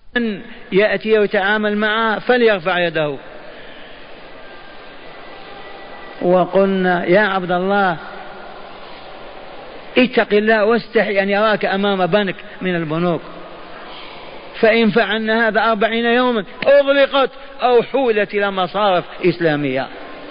من يأتي ويتعامل معه فليرفع يده. وقلنا يا عبد الله اتق الله واستحي أن يراك أمام بنك من البنوك، فإن فعلنا هذا 40 يوما أغلقت أو حولت إلى مصارف إسلامية.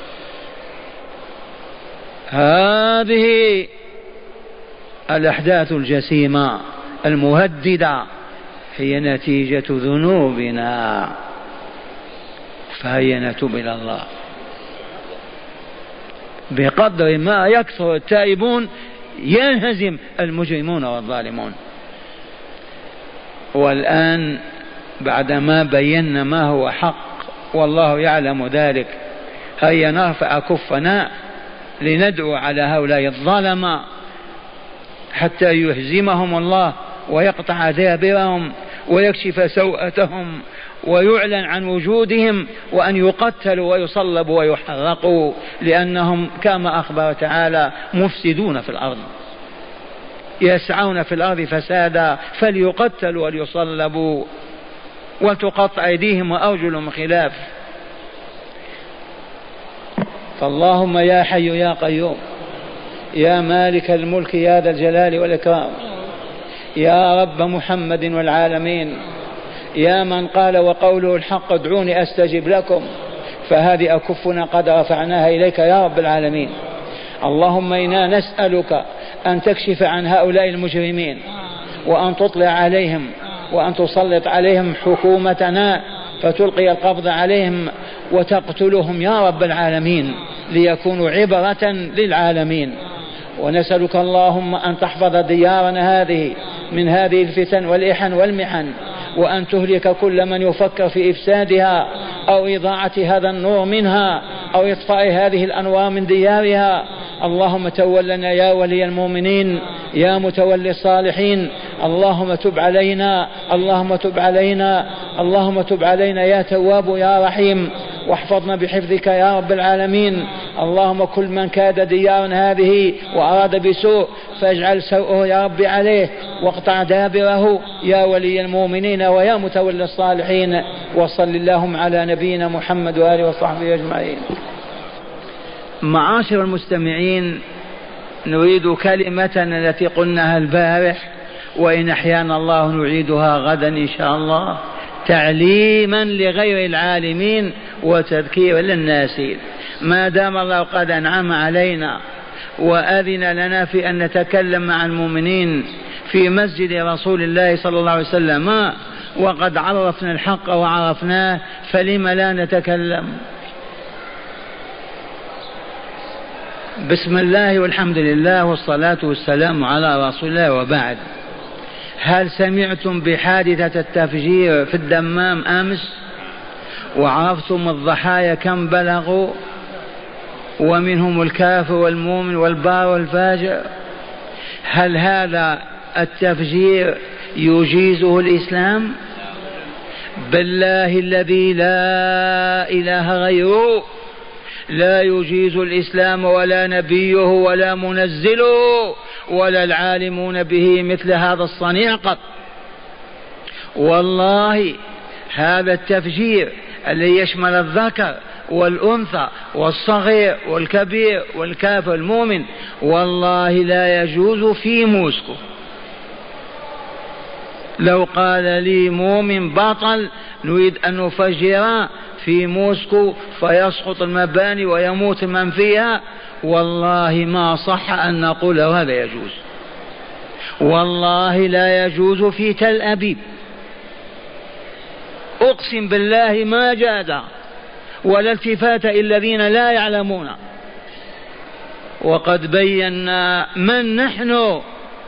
هذه الأحداث الجسيمة المهددة هي نتيجة ذنوبنا، فهيا نتوب إلى الله. بقدر ما يكثر التائبون ينهزم المجرمون والظالمون. والآن بعدما بينا ما هو حق والله يعلم ذلك، هيا نرفع كفنا لندعو على هؤلاء الظلمة حتى يهزمهم الله ويقطع دابرهم ويكشف سوءتهم ويعلن عن وجودهم، وأن يقتلوا ويصلبوا ويحرقوا، لأنهم كما أخبر تعالى مفسدون في الأرض يسعون في الأرض فسادا، فليقتلوا وليصلبوا وتقطع أيديهم وأرجلهم خلاف. فاللهم يا حي يا قيوم يا مالك الملك يا ذا الجلال والإكرام، يا رب محمد والعالمين، يا من قال وقوله الحق ادعوني أستجب لكم، فهذه أكفنا قد رفعناها إليك يا رب العالمين. اللهم إنا نسألك أن تكشف عن هؤلاء المجرمين وأن تطلع عليهم وأن تسلط عليهم حكومتنا فتلقي القبض عليهم وتقتلهم يا رب العالمين ليكونوا عبرة للعالمين. ونسألك اللهم أن تحفظ ديارنا هذه من هذه الفتن والإحن والمحن، وأن تهلك كل من يفكر في إفسادها أو إضاعة هذا النور منها أو إطفاء هذه الأنوار من ديارها. اللهم تولنا يا ولي المؤمنين يا متولي الصالحين. اللهم تب علينا اللهم تب علينا اللهم تب علينا يا تواب يا رحيم، واحفظنا بحفظك يا رب العالمين. اللهم كل من كاد ديارنا هذه وأراد بسوء فاجعل سوءه يا رب عليه واقطع دابره يا ولي المؤمنين ويا متولي الصالحين. وصل اللهم على نبينا محمد وآله وصحبه أجمعين. معاشر المستمعين، نريد كلمتنا التي قلناها البارح وإن أحيانا الله نعيدها غدا إن شاء الله، تعليما لغير العالمين وتذكيرا للناسين. ما دام الله قد أنعم علينا وأذن لنا في أن نتكلم مع المؤمنين في مسجد رسول الله صلى الله عليه وسلم وقد عرفنا الحق وعرفناه، فلم لا نتكلم؟ بسم الله والحمد لله والصلاة والسلام على رسول الله، وبعد. هل سمعتم بحادثة التفجير في الدمام أمس؟ وعرفتم الضحايا كم بلغوا؟ ومنهم الكافر والمؤمن والبار والفاجر. هل هذا التفجير يجيزه الإسلام؟ بالله الذي لا إله غيره لا يجيز الإسلام ولا نبيه ولا منزله ولا العالمون به مثل هذا الصنيع قط. والله هذا التفجير الذي يشمل الذكر والأنثى والصغير والكبير والكافر المؤمن والله لا يجوز في موسكو. لو قال لي مؤمن بطل نريد أن نفجر في موسكو فيسقط المباني ويموت من فيها، والله ما صح أن نقول هذا يجوز. والله لا يجوز في تل أبيب، أقسم بالله ما جاز ولا التفات الذين لا يعلمون. وقد بينا من نحن،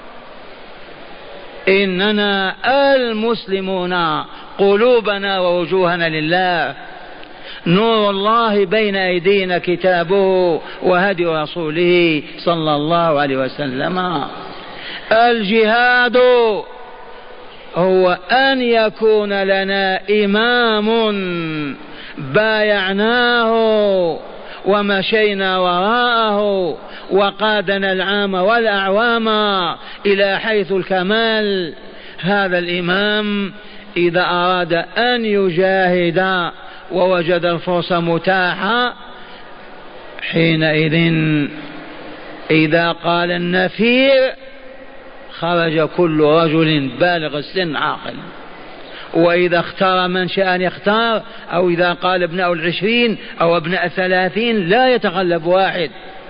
إننا المسلمون قلوبنا ووجوهنا لله، نور الله بين أيدينا كتابه وهدي رسوله صلى الله عليه وسلم. الجهاد هو أن يكون لنا إمام بايعناه ومشينا وراءه وقادنا العام والأعوام إلى حيث الكمال. هذا الإمام إذا أراد أن يجاهد ووجد الفرصة متاحة حينئذ إذا قال النفير خرج كل رجل بالغ السن عاقل، وإذا اختار من شاء أن يختار، أو إذا قال ابناء 20 أو ابناء 30 لا يتغلب واحد،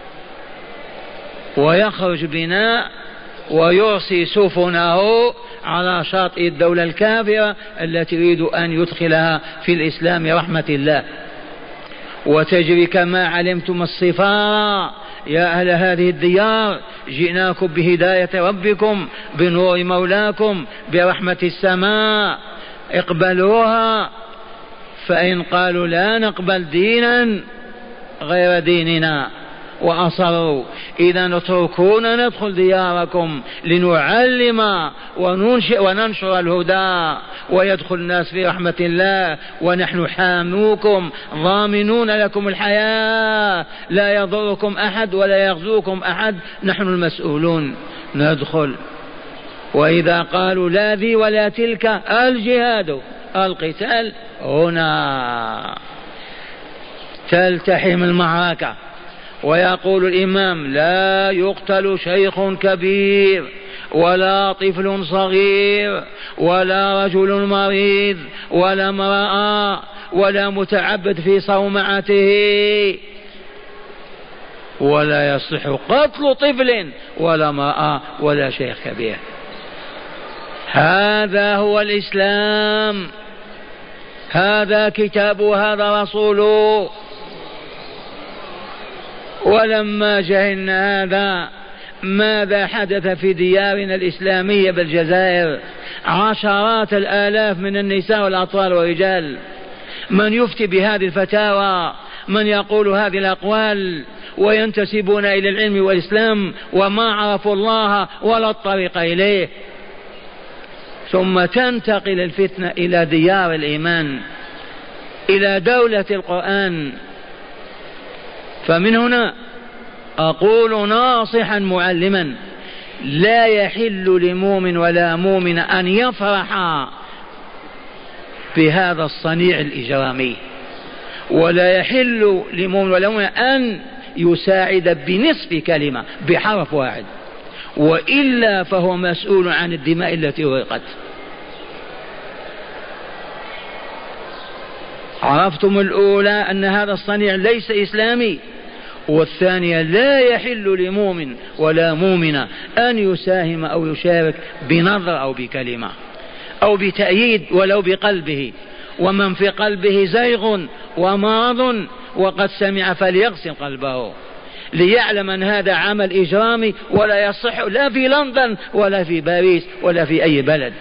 ويخرج بنا ويرسي سفنه على شاطئ الدولة الكافرة التي يريد أن يدخلها في الإسلام رحمة الله. وتجري كما علمتم الصفارة يا أهل هذه الديار، جئناكم بهداية ربكم بنور مولاكم برحمة السماء، اقبلوها. فإن قالوا لا نقبل دينا غير ديننا وأصروا إذا اتركونا ندخل دياركم لنعلم وننشر الهدى ويدخل الناس في رحمة الله، ونحن حاموكم ضامنون لكم الحياة، لا يضركم أحد ولا يغزوكم أحد، نحن المسؤولون ندخل. وإذا قالوا لا ذي ولا تلك الجهاد القتال هنا تلتحم المعركة. ويقول الإمام لا يقتل شيخ كبير ولا طفل صغير ولا رجل مريض ولا امرأة ولا متعبد في صومعته، ولا يصح قتل طفل ولا امرأة ولا شيخ كبير. هذا هو الإسلام، هذا كتابه وهذا رسوله. ولما جهلنا هذا ماذا حدث في ديارنا الإسلامية بالجزائر؟ عشرات الآلاف من النساء والأطفال والرجال من يفتي بهذه الفتاوى، من يقول هذه الأقوال وينتسبون إلى العلم والإسلام وما عرفوا الله ولا الطريق إليه. ثم تنتقل الفتنة إلى ديار الإيمان، إلى دولة القرآن. فمن هنا أقول ناصحا معلما لا يحل لمؤمن ولا مؤمن أن يفرح بهذا الصنيع الإجرامي، ولا يحل لمؤمن ولا مؤمن أن يساعد بنصف كلمة بحرف واحد، وإلا فهو مسؤول عن الدماء التي أريقت. عرفتم الأولى أن هذا الصنيع ليس إسلامي، والثانية لا يحل لمؤمن ولا مؤمن أن يساهم أو يشارك بنظر أو بكلمة أو بتأييد ولو بقلبه، ومن في قلبه زيغ ومرض وقد سمع فليغسل قلبه ليعلم أن هذا عمل إجرامي ولا يصح لا في لندن ولا في باريس ولا في أي بلد،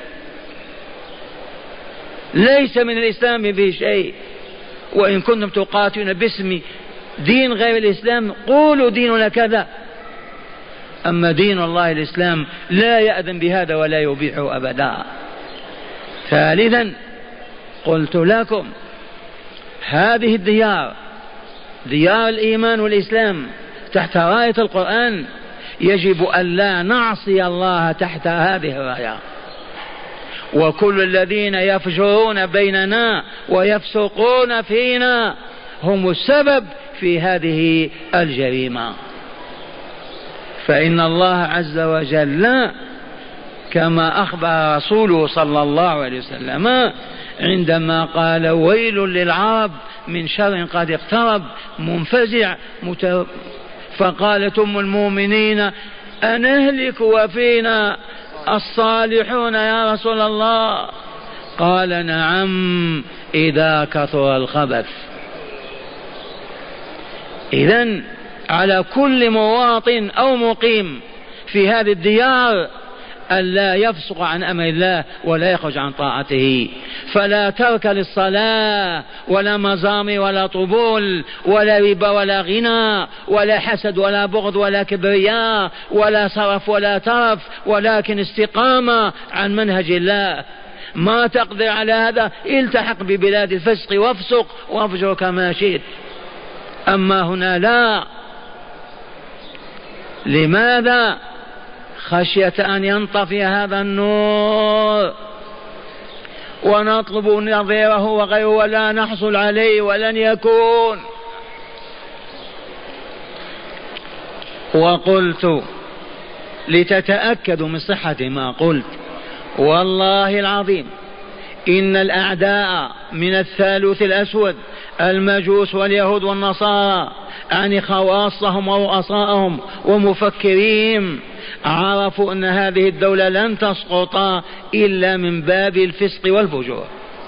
ليس من الإسلام فيه شيء. وإن كنتم تقاتلون باسم دين غير الإسلام قولوا ديننا كذا، أما دين الله الإسلام لا يأذن بهذا ولا يبيحه أبدا. ثالثا قلت لكم هذه الديار ديار الإيمان والإسلام تحت راية القرآن، يجب أن لا نعصي الله تحت هذه الراية. وكل الذين يفجرون بيننا ويفسقون فينا هم السبب في هذه الجريمة. فإن الله عز وجل كما أخبر رسوله صلى الله عليه وسلم عندما قال ويل للعرب من شر قد اقترب منفزع فقالت أم المؤمنين أنهلك وفينا الصالحون يا رسول الله؟ قال نعم إذا كثر الخبث. إذن على كل مواطن أو مقيم في هذه الديار ألا يفسق عن أمر الله ولا يخرج عن طاعته، فلا ترك للصلاة ولا مزامر ولا طبول ولا ربا ولا غنى ولا حسد ولا بغض ولا كبرياء ولا صرف ولا ترف، ولكن استقامة عن منهج الله. ما تقدر على هذا التحق ببلاد الفسق وافسق وافجر كما شئت، أما هنا لا. لماذا؟ خشية أن ينطفئ هذا النور. ونطلب نظيره وغيره ولا نحصل عليه ولن يكون. وقلت لتتأكدوا من صحة ما قلت والله العظيم إن الأعداء من الثالوث الأسود المجوس واليهود والنصارى عن خواصهم ورؤسائهم ومفكرين عرفوا أن هذه الدولة لن تسقط إلا من باب الفسق والفجور.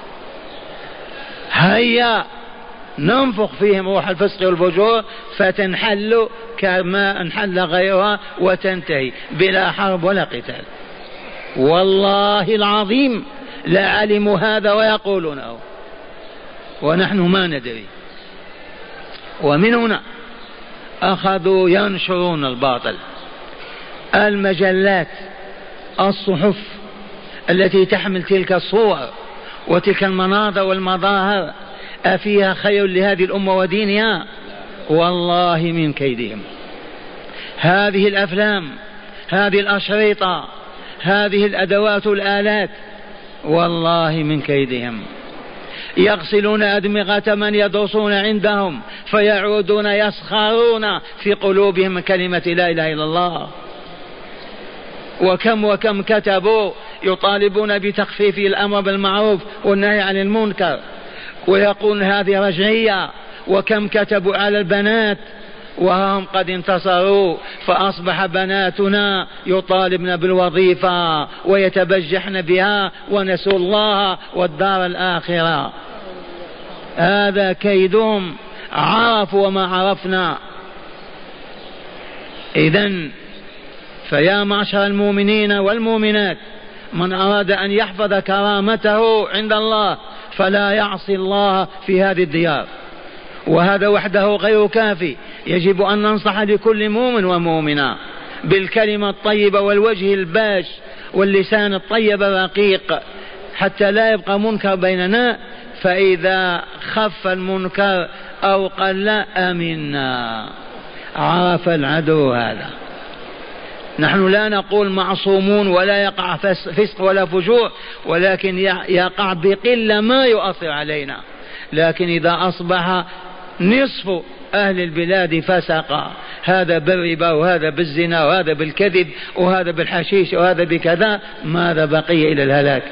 هيا ننفخ فيهم روح الفسق والفجور فتنحل كما انحل غيرها وتنتهي بلا حرب ولا قتال. والله العظيم لا علموا هذا ويقولونه ونحن ما ندري. ومن هنا أخذوا ينشرون الباطل. المجلات الصحف التي تحمل تلك الصور وتلك المناظر والمظاهر أفيها خير لهذه الأمة ودينها؟ والله من كيدهم. هذه الأفلام، هذه الأشرطة، هذه الأدوات والآلات، والله من كيدهم. يغسلون أدمغة من يدرسون عندهم فيعودون يسخرون في قلوبهم كلمة لا إله إلا الله. وكم كتبوا يطالبون بتخفيف الأمر بالمعروف والنهي عن المنكر ويقولون هذه رجعية. وكم كتبوا على البنات وهم قد انتصروا فأصبح بناتنا يطالبن بالوظيفة ويتبجحن بها ونسوا الله والدار الآخرة. هذا كيدهم، عرفوا وما عرفنا. إذن فيا معشر المؤمنين والمؤمنات، من أراد أن يحفظ كرامته عند الله فلا يعصي الله في هذه الديار، وهذا وحده غير كافي. يجب أن ننصح لكل مؤمن ومؤمنة بالكلمة الطيبة والوجه الباش واللسان الطيب الرقيق حتى لا يبقى منكر بيننا، فإذا خف المنكر أو قل أمنا. عرف العدو هذا. نحن لا نقول معصومون ولا يقع فسق ولا فجور، ولكن يقع بقلة ما يؤثر علينا. لكن إذا أصبح نصف أهل البلاد فسق، هذا بالربا وهذا بالزنا وهذا بالكذب وهذا بالحشيش وهذا بكذا، ماذا بقي إلى الهلاك؟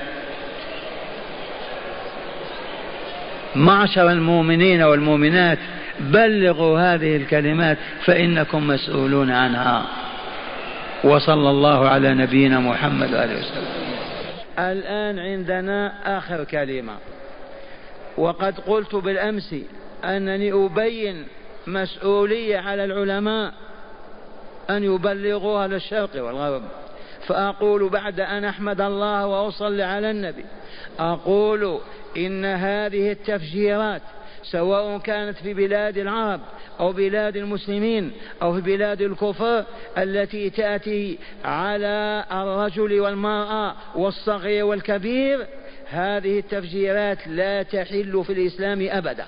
معشر المؤمنين والمؤمنات، بلغوا هذه الكلمات فإنكم مسؤولون عنها. وصلى الله على نبينا محمد وآله وسلم. الآن عندنا آخر كلمة، وقد قلت بالأمس أنني أبين مسؤولية على العلماء أن يبلغوها للشرق والغرب. فأقول بعد أن أحمد الله وأصلي على النبي، أقول إن هذه التفجيرات سواء كانت في بلاد العرب أو بلاد المسلمين أو في بلاد الكفر التي تأتي على الرجل والمرأة والصغير والكبير، هذه التفجيرات لا تحل في الإسلام أبدا.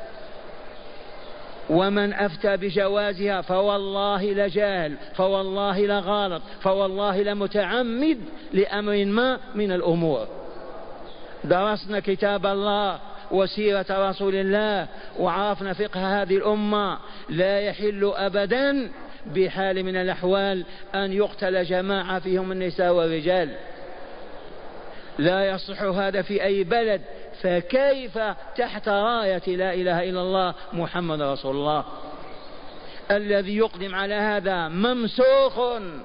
ومن أفتى بجوازها فوالله لجاهل، فوالله لغالط، فوالله لمتعمد لأمر ما من الأمور. درسنا كتاب الله وسيرة رسول الله وعرفنا فقه هذه الأمة. لا يحل أبدا بحال من الأحوال أن يقتل جماعة فيهم النساء والرجال، لا يصح هذا في أي بلد. فكيف تحت راية لا إله إلا الله محمد رسول الله؟ الذي يقدم على هذا ممسوخ،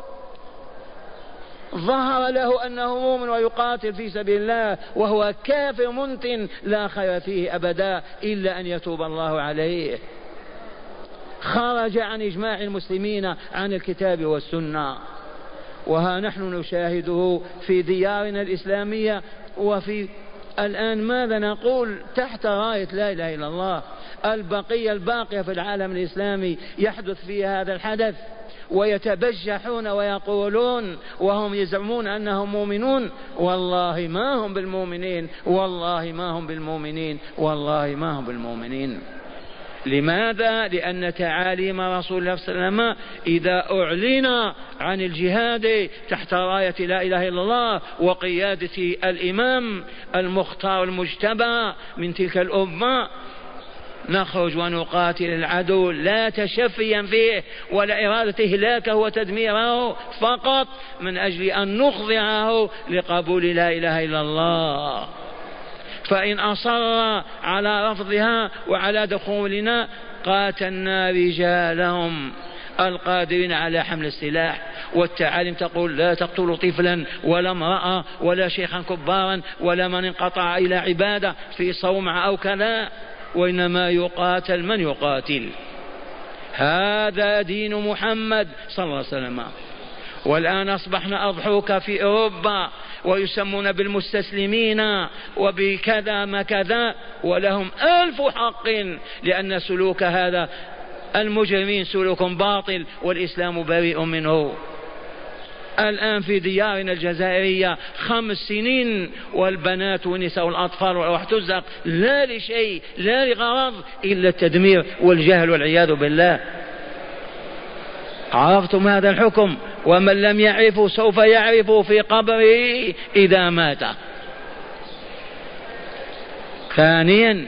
ظهر له أنه مؤمن ويقاتل في سبيل الله وهو كافر منتن لا خير فيه أبدا إلا أن يتوب الله عليه. خرج عن إجماع المسلمين عن الكتاب والسنة، وها نحن نشاهده في ديارنا الإسلامية. وفي الآن ماذا نقول تحت راية لا إله إلا الله؟ البقية الباقية في العالم الإسلامي يحدث فيها هذا الحدث ويتبجحون ويقولون وهم يزعمون أنهم مؤمنون، والله ما هم بالمؤمنين، والله ما هم بالمؤمنين، والله ما هم بالمؤمنين. لماذا؟ لأن تعاليم رسول الله صلى الله عليه وسلم إذا أعلن عن الجهاد تحت راية لا إله إلا الله وقيادة الإمام المختار المجتبى من تلك الأمة نخرج ونقاتل العدو لا تشفيا فيه ولا إرادة إهلاكه وتدميره، فقط من أجل أن نخضعه لقبول لا إله إلا الله. فإن أصر على رفضها وعلى دخولنا قاتلنا رجالهم القادرين على حمل السلاح. والتعاليم تقول لا تقتلوا طفلا ولا امرأة ولا شيخا كبارا ولا من انقطع إلى عبادة في صومعة أو كذا، وإنما يقاتل من يقاتل. هذا دين محمد صلى الله عليه وسلم. والآن أصبحنا أضحوك في أوروبا ويسمون بالمستسلمين وبكذا ما كذا، ولهم ألف حق، لأن سلوك هذا المجرمين سلوك باطل والإسلام بريء منه. الآن في ديارنا الجزائرية 5 سنين والبنات والنساء والأطفال والأرواح تزق لا لشيء لا لغرض إلا التدمير والجهل والعياذ بالله. عرفتم هذا الحكم؟ ومن لم يعرفه سوف يعرفه في قبره إذا مات. ثانيا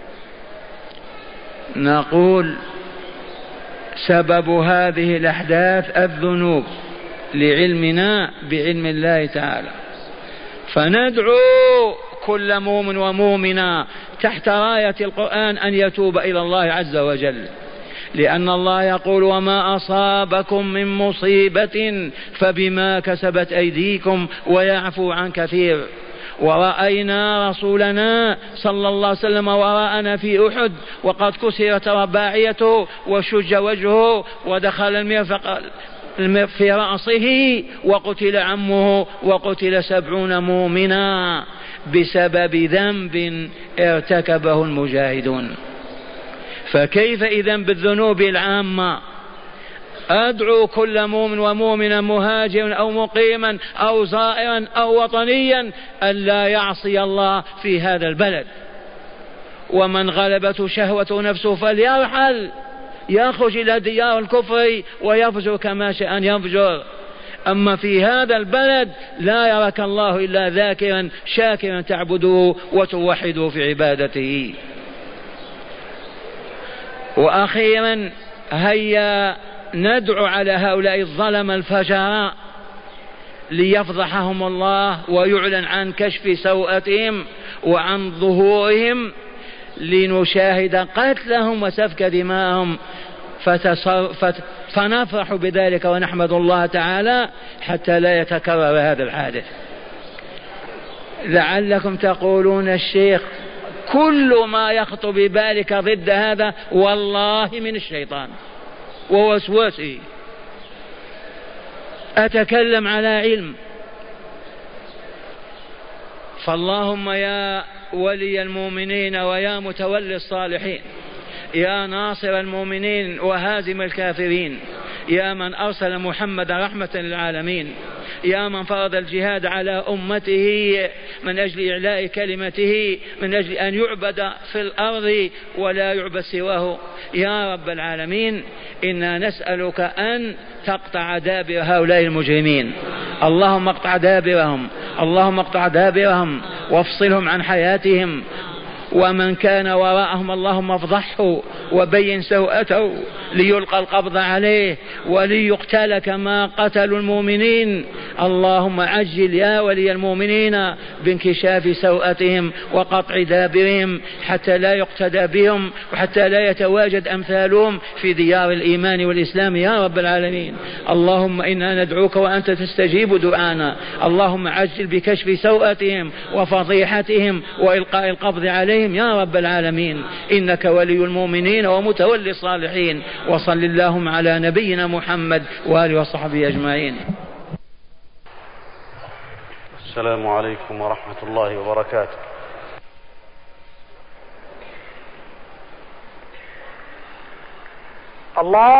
نقول سبب هذه الأحداث الذنوب لعلمنا بعلم الله تعالى، فندعو كل مؤمن ومؤمنة تحت راية القرآن أن يتوب إلى الله عز وجل، لأن الله يقول وما أصابكم من مصيبة فبما كسبت أيديكم ويعفو عن كثير. ورأينا رسولنا صلى الله عليه وسلم وراءنا في أحد وقد كسرت رباعيته وشج وجهه ودخل المرفق في رأسه وقتل عمه وقتل 70 مؤمنا بسبب ذنب ارتكبه المجاهدون. فكيف إذن بالذنوب العامة؟ أدعو كل مؤمن ومؤمنا مهاجرا أو مقيما أو زائرا أو وطنيا ألا يعصي الله في هذا البلد، ومن غلبته شهوة نفسه فليرحل يخرج إلى ديار الكفر ويفجر كما شاء أن يفجر. أما في هذا البلد لا يراك الله إلا ذاكرا شاكرا تعبده وتوحده في عبادته. وأخيرا هيا ندعو على هؤلاء الظلم الفجراء ليفضحهم الله ويعلن عن كشف سوءتهم وعن ظهورهم لنشاهد قتلهم وسفك دماءهم فنفرح بذلك ونحمد الله تعالى حتى لا يتكرر هذا الحادث. لعلكم تقولون الشيخ كل ما يخطر ببالك ضد هذا والله من الشيطان ووسوسه، أتكلم على علم. فاللهم يا ولي المؤمنين ويا متولي الصالحين، يا ناصر المؤمنين وهازم الكافرين، يا من أرسل محمد رحمة للعالمين، يا من فرض الجهاد على أمته من أجل إعلاء كلمته، من أجل أن يعبد في الأرض ولا يعبد سواه، يا رب العالمين إنا نسألك أن تقطع دابر هؤلاء المجرمين. اللهم اقطع دابرهم، اللهم اقطع دابرهم وافصلهم عن حياتهم، ومن كان وراءهم اللهم افضحه وبين سوءته ليلقى القبض عليه وليقتل كما قتلوا المؤمنين. اللهم عجل يا ولي المؤمنين بانكشاف سوءتهم وقطع دابرهم حتى لا يقتدى بهم وحتى لا يتواجد أمثالهم في ديار الإيمان والإسلام يا رب العالمين. اللهم إنا ندعوك وأنت تستجيب دعانا. اللهم عجل بكشف سوءتهم وفضيحتهم وإلقاء القبض عليهم يا رب العالمين، إنك ولي المؤمنين ومتولي الصالحين. وصل اللهم على نبينا محمد وآله وصحبه أجمعين. السلام عليكم ورحمة الله وبركاته. الله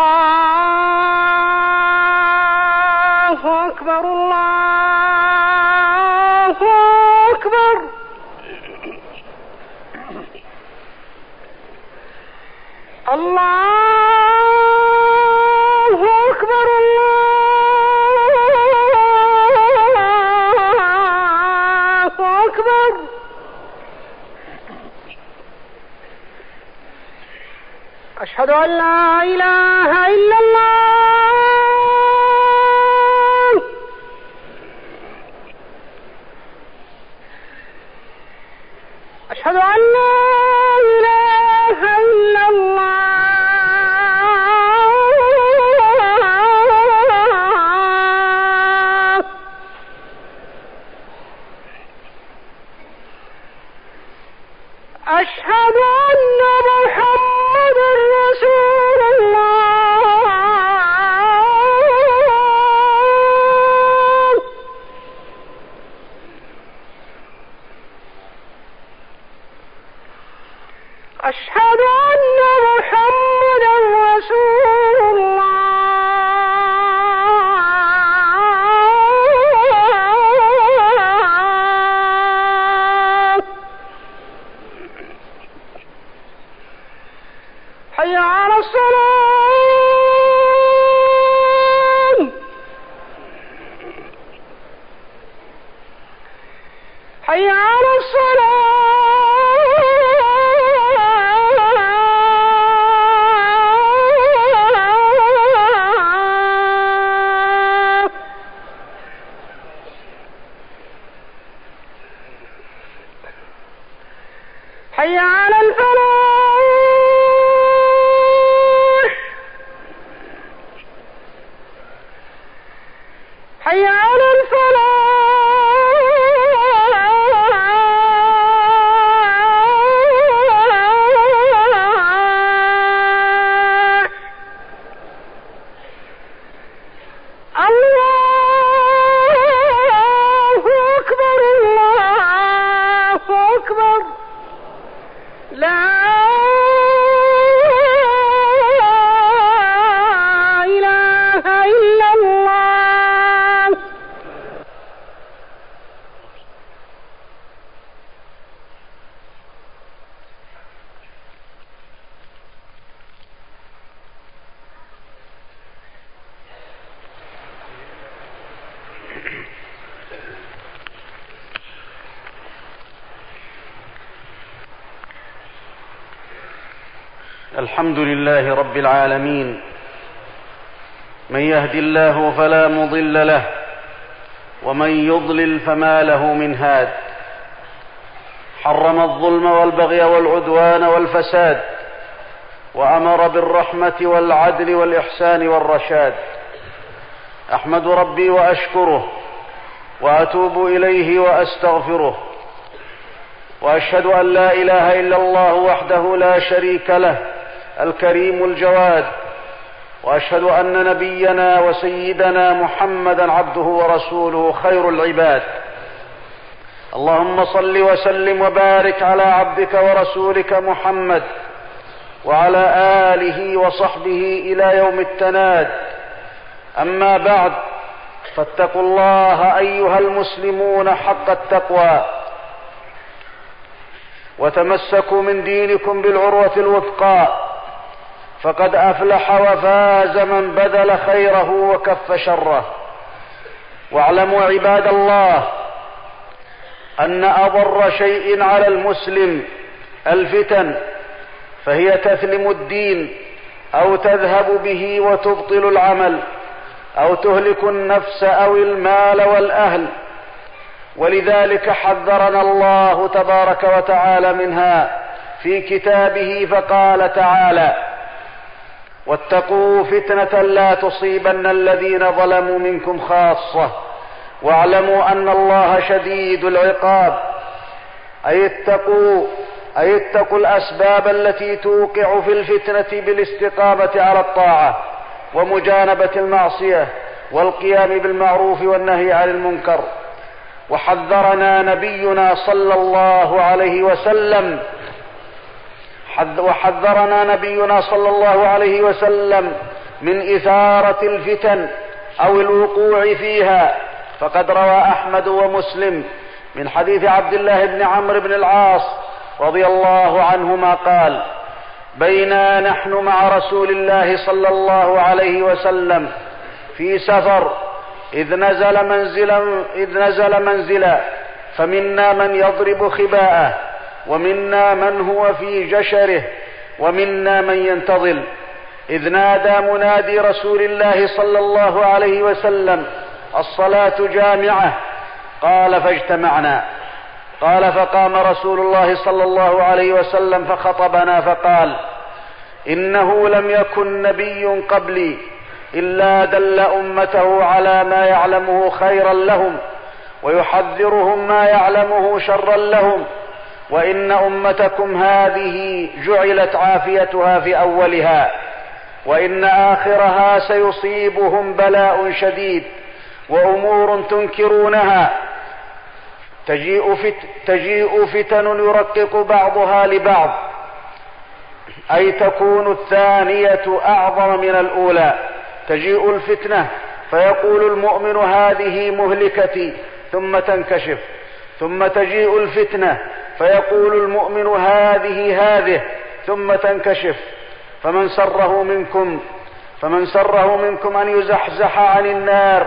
أكبر الله أكبر. أشهد أن لا إله إلا الله. أشهد أن لا إله إلا الله. أشهد أن محمدا رسول الله. أشهد أن محمدا رسول الله. حي على الصلاة. حي على الصلاة. حي على الفلاح. حي على الفلاح. الله أكبر. الله أكبر. لا إله إلا الله. الحمد لله رب العالمين، من يهد الله فلا مضل له ومن يضلل فما له من هاد. حرم الظلم والبغي والعدوان والفساد، وأمر بالرحمة والعدل والإحسان والرشاد. أحمد ربي وأشكره وأتوب إليه وأستغفره، وأشهد أن لا إله إلا الله وحده لا شريك له الكريم الجواد، وأشهد أن نبينا وسيدنا محمدا عبده ورسوله خير العباد. اللهم صل وسلم وبارك على عبدك ورسولك محمد وعلى آله وصحبه إلى يوم التناد. أما بعد، فاتقوا الله أيها المسلمون حق التقوى، وتمسكوا من دينكم بالعروة الوثقى، فقد أفلح وفاز من بذل خيره وكف شره. واعلموا عباد الله أن أضر شيء على المسلم الفتن، فهي تثلم الدين أو تذهب به وتبطل العمل أو تهلك النفس أو المال والأهل، ولذلك حذرنا الله تبارك وتعالى منها في كتابه، فقال تعالى: واتقوا فتنة لا تصيبن الذين ظلموا منكم خاصة واعلموا أن الله شديد العقاب. أي اتقوا الأسباب التي توقع في الفتنة بالاستقامة على الطاعة ومجانبة المعصية والقيام بالمعروف والنهي عن المنكر. وحذرنا نبينا صلى الله عليه وسلم من إثارة الفتن أو الوقوع فيها، فقد روى أحمد ومسلم من حديث عبد الله بن عمرو بن العاص رضي الله عنهما قال: بينا نحن مع رسول الله صلى الله عليه وسلم في سفر إذ نزل منزلا فمنا من يضرب خباءه ومنا من هو في جشره ومنا من ينتظل، إذ نادى منادي رسول الله صلى الله عليه وسلم: الصلاة جامعة. قال: فاجتمعنا. قال: فقام رسول الله صلى الله عليه وسلم فخطبنا فقال: إنه لم يكن نبي قبلي إلا دل أمته على ما يعلمه خيرا لهم ويحذرهم ما يعلمه شرا لهم، وإن أمتكم هذه جعلت عافيتها في أولها، وإن آخرها سيصيبهم بلاء شديد وأمور تنكرونها، تجيء فتن يرقق بعضها لبعض، أي تكون الثانية أعظم من الأولى. تجيء الفتنة فيقول المؤمن: هذه مهلكتي، ثم تنكشف، ثم تجيء الفتنة فيقول المؤمن: هذه، ثم تنكشف. فمن سره منكم أن يزحزح عن النار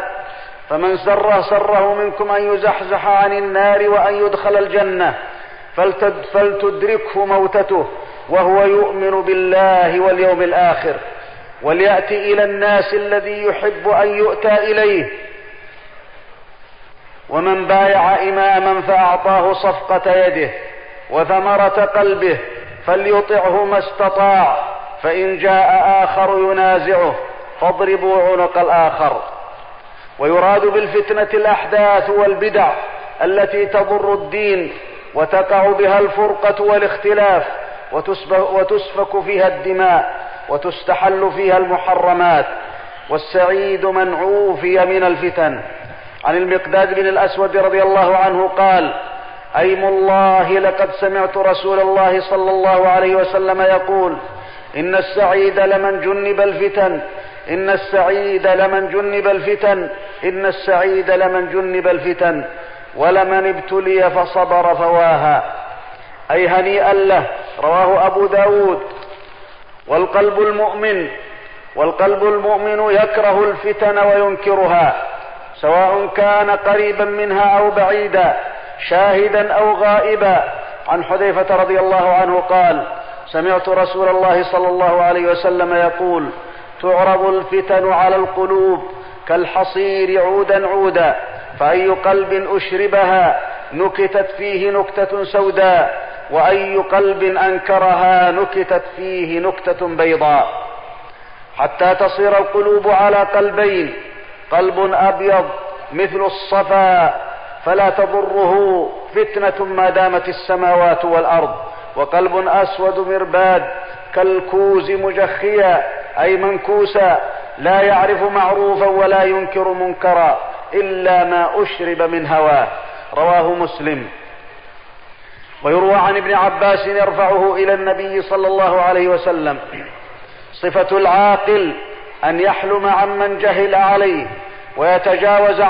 عن النار وأن يدخل الجنة فلتدركه موتته وهو يؤمن بالله واليوم الآخر، وليأتي إلى الناس الذي يحب أن يؤتى إليه. ومن بايع إماما فأعطاه صفقة يده وثمرة قلبه فليطعه ما استطاع، فإن جاء آخر ينازعه فاضربوا عنق الآخر. ويراد بالفتنة الأحداث والبدع التي تضر الدين وتقع بها الفرقة والاختلاف وتسفك فيها الدماء وتستحل فيها المحرمات. والسعيد من عوفي من الفتن. عن المقداد بن الأسود رضي الله عنه قال: أيم الله لقد سمعت رسول الله صلى الله عليه وسلم يقول: إن السعيد لمن جنب الفتن ولمن ابتلي فصبر فواها، أي هنيئا له. رواه أبو داود. والقلب المؤمن يكره الفتن وينكرها، سواء كان قريبا منها أو بعيدا، شاهدا أو غائبا. عن حذيفة رضي الله عنه قال: سمعت رسول الله صلى الله عليه وسلم يقول: تعرض الفتن على القلوب كالحصير عودا عودا، فأي قلب أشربها نكتت فيه نكتة سوداء، وأي قلب أنكرها نكتت فيه نكتة بيضاء، حتى تصير القلوب على قلبين: قلب أبيض مثل الصفا فلا تضره فتنة ما دامت السماوات والأرض، وقلب أسود مرباد كالكوز مجخيا، أي منكوسا، لا يعرف معروفا ولا ينكر منكرا إلا ما أشرب من هواه. رواه مسلم. ويروى عن ابن عباس يرفعه إلى النبي صلى الله عليه وسلم: صفة العاقل أن يحلم عمن جهل عليه ويتجاوز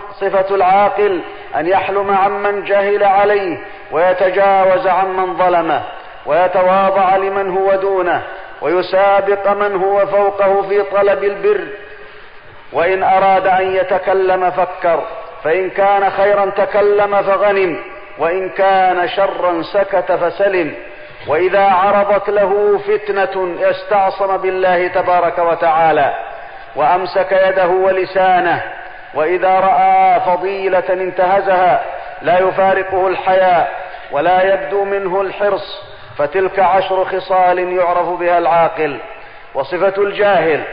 عمن ظلمه، ويتواضع لمن هو دونه، ويسابق من هو فوقه في طلب البر. وإن أراد أن يتكلم فكر، فإن كان خيرا تكلم فغنم، وإن كان شرا سكت فسلم. وإذا عرضت له فتنة استعصم بالله تبارك وتعالى وأمسك يده ولسانه، وإذا رأى فضيلة انتهزها، لا يفارقه الحياء ولا يبدو منه الحرص، فتلك 10 خصال يعرف بها العاقل. وصفة الجاهل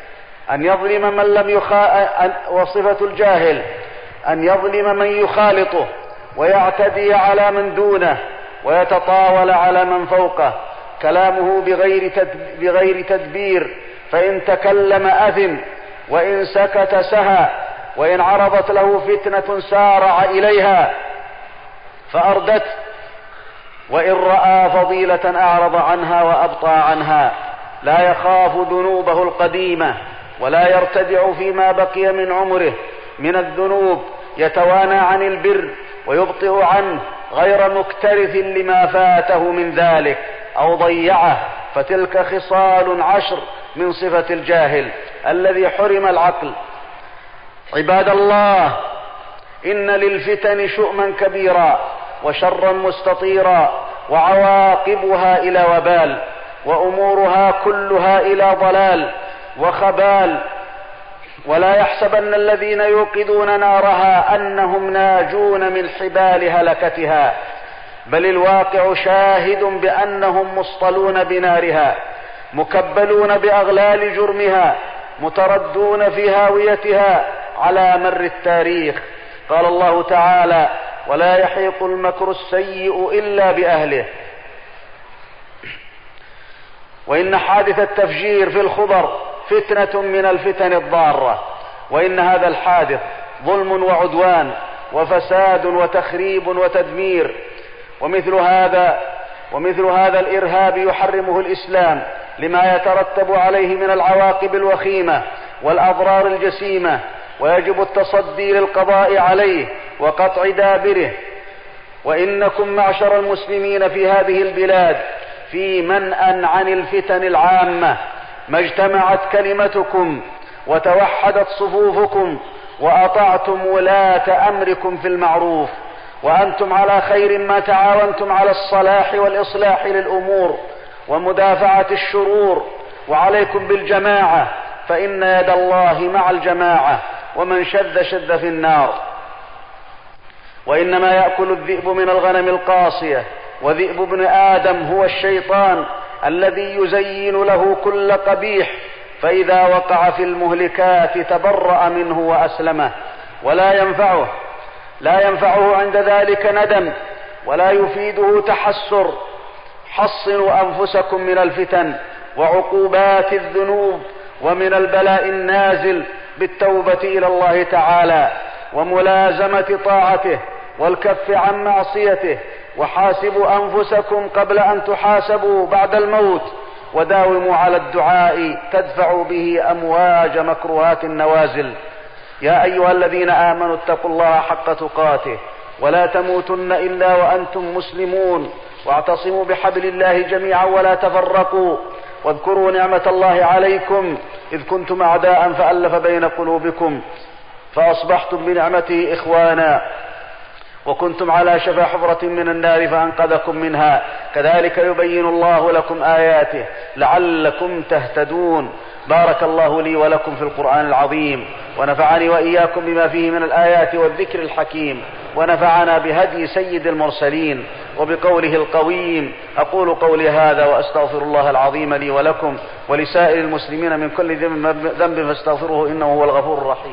أن يظلم من يخالطه ويعتدي على من دونه ويتطاول على من فوقه، كلامه بغير تدبير، فإن تكلم أثم وإن سكت سهى، وإن عرضت له فتنة سارع إليها فأردته، وإن رأى فضيلة أعرض عنها وأبطى عنها، لا يخاف ذنوبه القديمة ولا يرتدع فيما بقي من عمره من الذنوب، يتوانى عن البر ويبطئ عنه غير مكترث لما فاته من ذلك أو ضيعه، فتلك خصال 10 من صفة الجاهل الذي حرم العقل. عباد الله، إن للفتن شؤما كبيرا وشرا مستطيرا وعواقبها إلى وبال، وأمورها كلها إلى ضلال وخبال. ولا يحسبن الذين يوقدون نارها أنهم ناجون من حبال هلكتها، بل الواقع شاهد بأنهم مصطلون بنارها، مكبلون بأغلال جرمها، متردون في هاويتها على مر التاريخ. قال الله تعالى: ولا يحيق المكر السيء إلا بأهله. وإن حادث التفجير في الخبر فتنة من الفتن الضارة، وإن هذا الحادث ظلم وعدوان وفساد وتخريب وتدمير، ومثل هذا الإرهاب يحرمه الإسلام لما يترتب عليه من العواقب الوخيمة والأضرار الجسيمة، ويجب التصدي للقضاء عليه وقطع دابره. وإنكم معشر المسلمين في هذه البلاد في منأى عن الفتن العامة، ما اجتمعت كلمتكم وتوحدت صفوفكم وأطعتم ولاة أمركم في المعروف، وأنتم على خير ما تعاونتم على الصلاح والإصلاح للأمور ومدافعة الشرور. وعليكم بالجماعة، فإن يد الله مع الجماعة، ومن شذ شذ في النار. وإنما يأكل الذئب من الغنم القاصية، وذئب ابن آدم هو الشيطان الذي يزين له كل قبيح، فإذا وقع في المهلكات تبرأ منه وأسلمه، ولا ينفعه عند ذلك ندم، ولا يفيده تحسر. حصنوا أنفسكم من الفتن وعقوبات الذنوب ومن البلاء النازل بالتوبة إلى الله تعالى وملازمة طاعته والكف عن معصيته. وحاسبوا أنفسكم قبل أن تحاسبوا بعد الموت، وداوموا على الدعاء تدفعوا به أمواج مكروهات النوازل. يا أيها الذين آمنوا اتقوا الله حق تقاته ولا تموتن إلا وأنتم مسلمون، واعتصموا بحبل الله جميعا ولا تفرقوا، واذكروا نعمة الله عليكم إذ كنتم أعداء فألف بين قلوبكم فأصبحتم بنعمته إخوانا، وكنتم على شفا حفرة من النار فأنقذكم منها. كذلك يبين الله لكم آياته لعلكم تهتدون. بارك الله لي ولكم في القرآن العظيم، ونفعني وإياكم بما فيه من الآيات والذكر الحكيم، ونفعنا بهدي سيد المرسلين وبقوله القويم. أقول قولي هذا وأستغفر الله العظيم لي ولكم ولسائر المسلمين من كل ذنب فاستغفروه إنه هو الغفور الرحيم.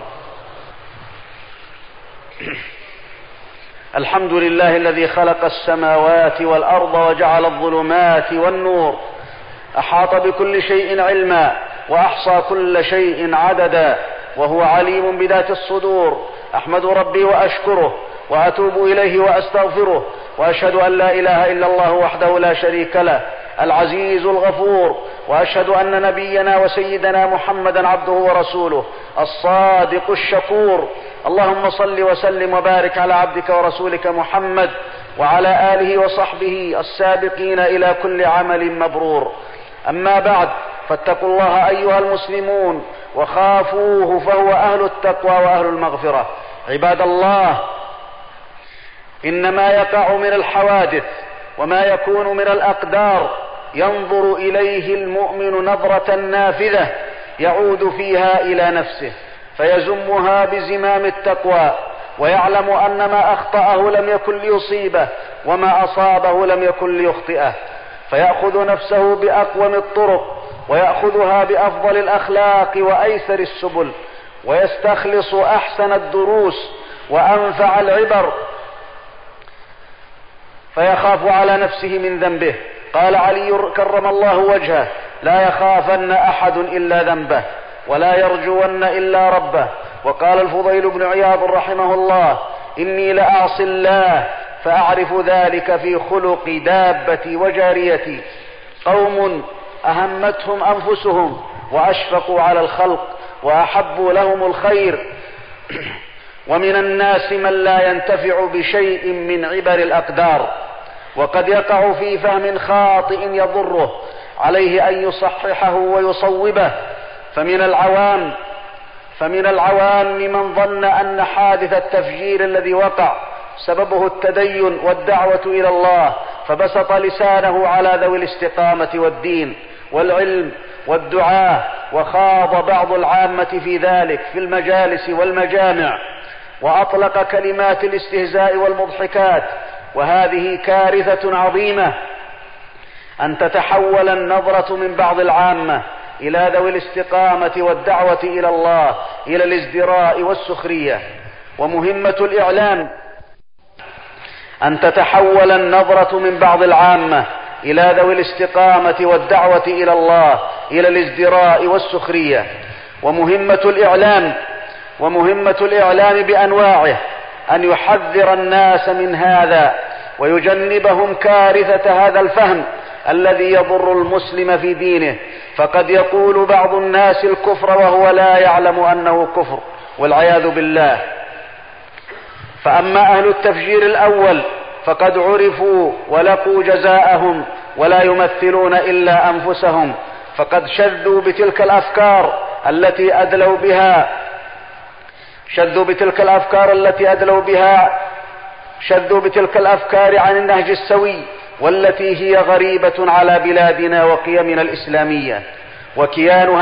الحمد لله الذي خلق السماوات والأرض وجعل الظلمات والنور، أحاط بكل شيء علما وأحصى كل شيء عددا، وهو عليم بذات الصدور. أحمد ربي وأشكره وأتوب إليه وأستغفره، وأشهد أن لا إله إلا الله وحده لا شريك له العزيز الغفور، وأشهد أن نبينا وسيدنا محمدا عبده ورسوله الصادق الشكور. اللهم صل وسلم وبارك على عبدك ورسولك محمد وعلى آله وصحبه السابقين إلى كل عمل مبرور. أما بعد، فاتقوا الله أيها المسلمون وخافوه، فهو أهل التقوى وأهل المغفرة. عباد الله، إنما يقع من الحوادث وما يكون من الأقدار ينظر إليه المؤمن نظرة نافذة يعود فيها إلى نفسه فيزمها بزمام التقوى، ويعلم أن ما أخطأه لم يكن ليصيبه وما أصابه لم يكن ليخطئه، فيأخذ نفسه بأقوم الطرق ويأخذها بأفضل الأخلاق وأيسر السبل، ويستخلص أحسن الدروس وأنفع العبر، فيخاف على نفسه من ذنبه. قال علي كرم الله وجهه: لا يخافن أحد إلا ذنبه ولا يرجون إلا ربه. وقال الفضيل بن عياض رحمه الله: إني لأعصي الله فأعرف ذلك في خلق دابتي وجاريتي، قوم أهمتهم أنفسهم وأشفقوا على الخلق وأحبوا لهم الخير، ومن الناس من لا ينتفع بشيء من عبر الأقدار، وقد يقع في فهم خاطئ يضره، عليه أن يصححه ويصوبه. فمن العوام من ظن أن حادث التفجير الذي وقع سببه التدين والدعوة إلى الله فبسط لسانه على ذوي الاستقامة والدين والعلم والدعاة، وخاض بعض العامة في ذلك في المجالس والمجامع، وأطلق كلمات الاستهزاء والمضحكات. وهذه كارثة عظيمة، أن تتحول النظرة من بعض العامة إلى ذوي الاستقامة والدعوة إلى الله إلى الازدراء والسخرية. ومهمة الإعلام أن تتحول النظرة من بعض العامة إلى ذوي الاستقامة والدعوة إلى الله إلى الازدراء والسخرية. ومهمة الإعلام بأنواعه أن يحذر الناس من هذا ويجنبهم كارثة هذا الفهم الذي يضر المسلم في دينه. فقد يقول بعض الناس الكفر وهو لا يعلم أنه كفر، والعياذ بالله. فأما أهل التفجير الأول فقد عرفوا ولقوا جزاءهم، ولا يمثلون إلا أنفسهم، فقد شذوا بتلك الأفكار التي أدلوا بها شذوا بتلك الأفكار عن النهج السوي، والتي هي غريبة على بلادنا وقيمنا الإسلامية. وكيان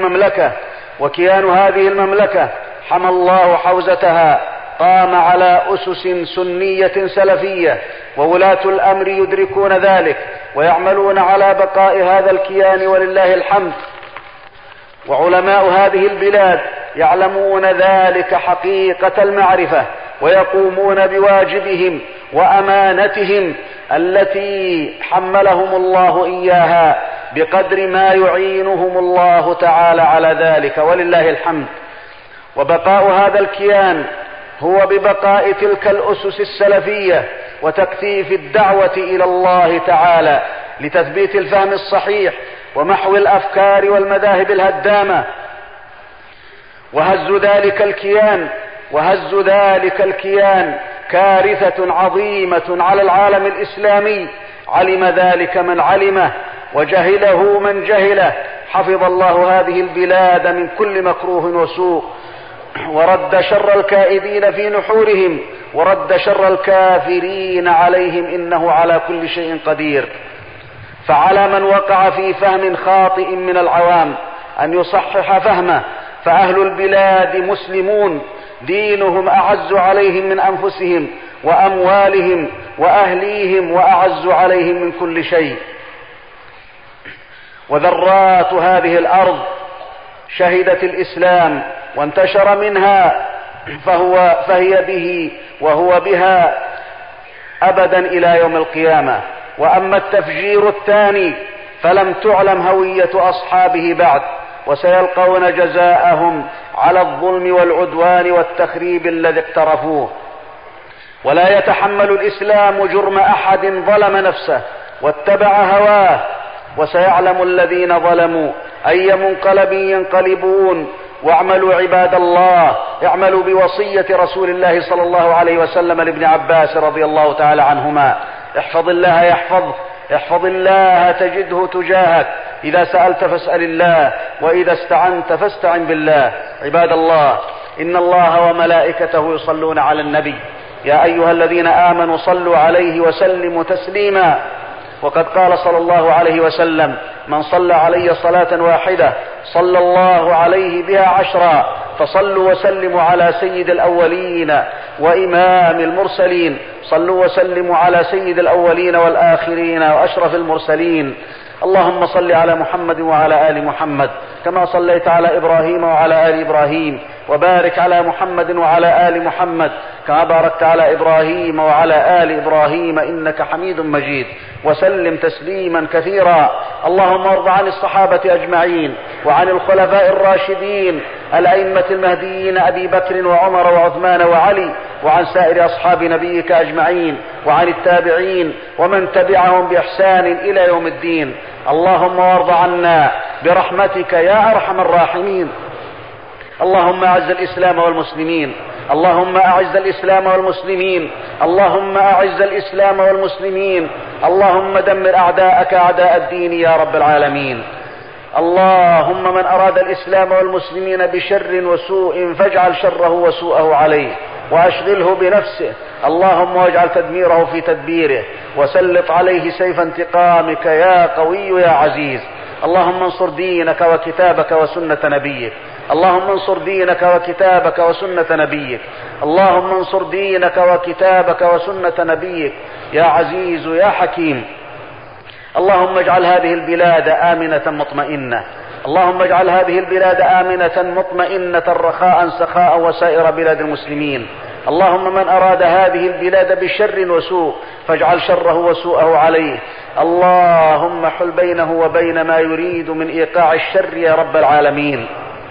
هذه المملكة حمى الله حوزتها، قام على أسس سنية سلفية، وولاة الأمر يدركون ذلك ويعملون على بقاء هذا الكيان ولله الحمد. وعلماء هذه البلاد يعلمون ذلك حقيقة المعرفة، ويقومون بواجبهم وأمانتهم التي حملهم الله إياها بقدر ما يعينهم الله تعالى على ذلك، ولله الحمد. وبقاء هذا الكيان هو ببقاء تلك الأسس السلفية وتكثيف الدعوة إلى الله تعالى لتثبيت الفهم الصحيح ومحو الأفكار والمذاهب الهدامة. وهز ذلك الكيان كارثة عظيمة على العالم الإسلامي، علم ذلك من علمه وجهله من جهله. حفظ الله هذه البلاد من كل مكروه وسوء، ورد شر الكائدين في نحورهم، ورد شر الكافرين عليهم، إنه على كل شيء قدير. فعلى من وقع في فهم خاطئ من العوام أن يصحح فهمه، فأهل البلاد مسلمون، دينهم أعز عليهم من أنفسهم وأموالهم وأهليهم، وأعز عليهم من كل شيء. وذرات هذه الأرض شهدت الإسلام وانتشر منها، فهي به وهو بها أبدا إلى يوم القيامة. وأما التفجير الثاني فلم تعلم هوية أصحابه بعد، وسيلقون جزاءهم على الظلم والعدوان والتخريب الذي اقترفوه. ولا يتحمل الإسلام جرم أحد ظلم نفسه واتبع هواه، وسيعلم الذين ظلموا أي منقلب ينقلبون. واعملوا عباد الله، اعملوا بوصية رسول الله صلى الله عليه وسلم لابن عباس رضي الله تعالى عنهما: احفظ الله يحفظك، احفظ الله تجده تجاهك، إذا سألت فاسأل الله، وإذا استعنت فاستعن بالله. عباد الله، إن الله وملائكته يصلون على النبي، يا أيها الذين آمنوا صلوا عليه وسلموا تسليما. وقد قال صلى الله عليه وسلم: من صلى علي صلاة واحدة صلى الله عليه بها 10. فصلوا وسلموا على سيد الأولين وإمام المرسلين، صلوا وسلموا على سيد الأولين والآخرين وأشرف المرسلين. اللهم صل على محمد وعلى آل محمد كما صليت على إبراهيم وعلى آل إبراهيم، وبارك على محمد وعلى آل محمد كما باركت على إبراهيم وعلى آل إبراهيم إنك حميد مجيد، وسلم تسليما كثيرا. اللهم ارض عن الصحابة أجمعين، وعن الخلفاء الراشدين الأئمة المهديين أبي بكر وعمر وعثمان وعلي، وعن سائر أصحاب نبيك أجمعين، وعن التابعين ومن تبعهم بإحسان إلى يوم الدين. اللهم وارض عنا برحمتك يا أرحم الراحمين. اللهم أعز الإسلام والمسلمين، اللهم أعز الإسلام والمسلمين، اللهم أعز الإسلام والمسلمين، اللهم دمر أعداءك أعداء الدين يا رب العالمين. اللهم من أراد الإسلام والمسلمين بشر وسوء فاجعل شره وسوءه عليه، وأشغله بنفسه، اللهم واجعل تدميره في تدبيره، وسلط عليه سيف انتقامك يا قوي يا عزيز. اللهم انصر دينك وكتابك وسنة نبيك، اللهم انصر دينك وكتابك وسنة نبيك، اللهم انصر دينك وكتابك وسنة نبيك يا عزيز يا حكيم. اللهم اجعل هذه البلاد آمنة مطمئنة، اللهم اجعل هذه البلاد آمنة مطمئنة رخاء سخاء وسائر بلاد المسلمين. اللهم من أراد هذه البلاد بشر وسوء فاجعل شره وسوءه عليه، اللهم حل بينه وبين ما يريد من إيقاع الشر يا رب العالمين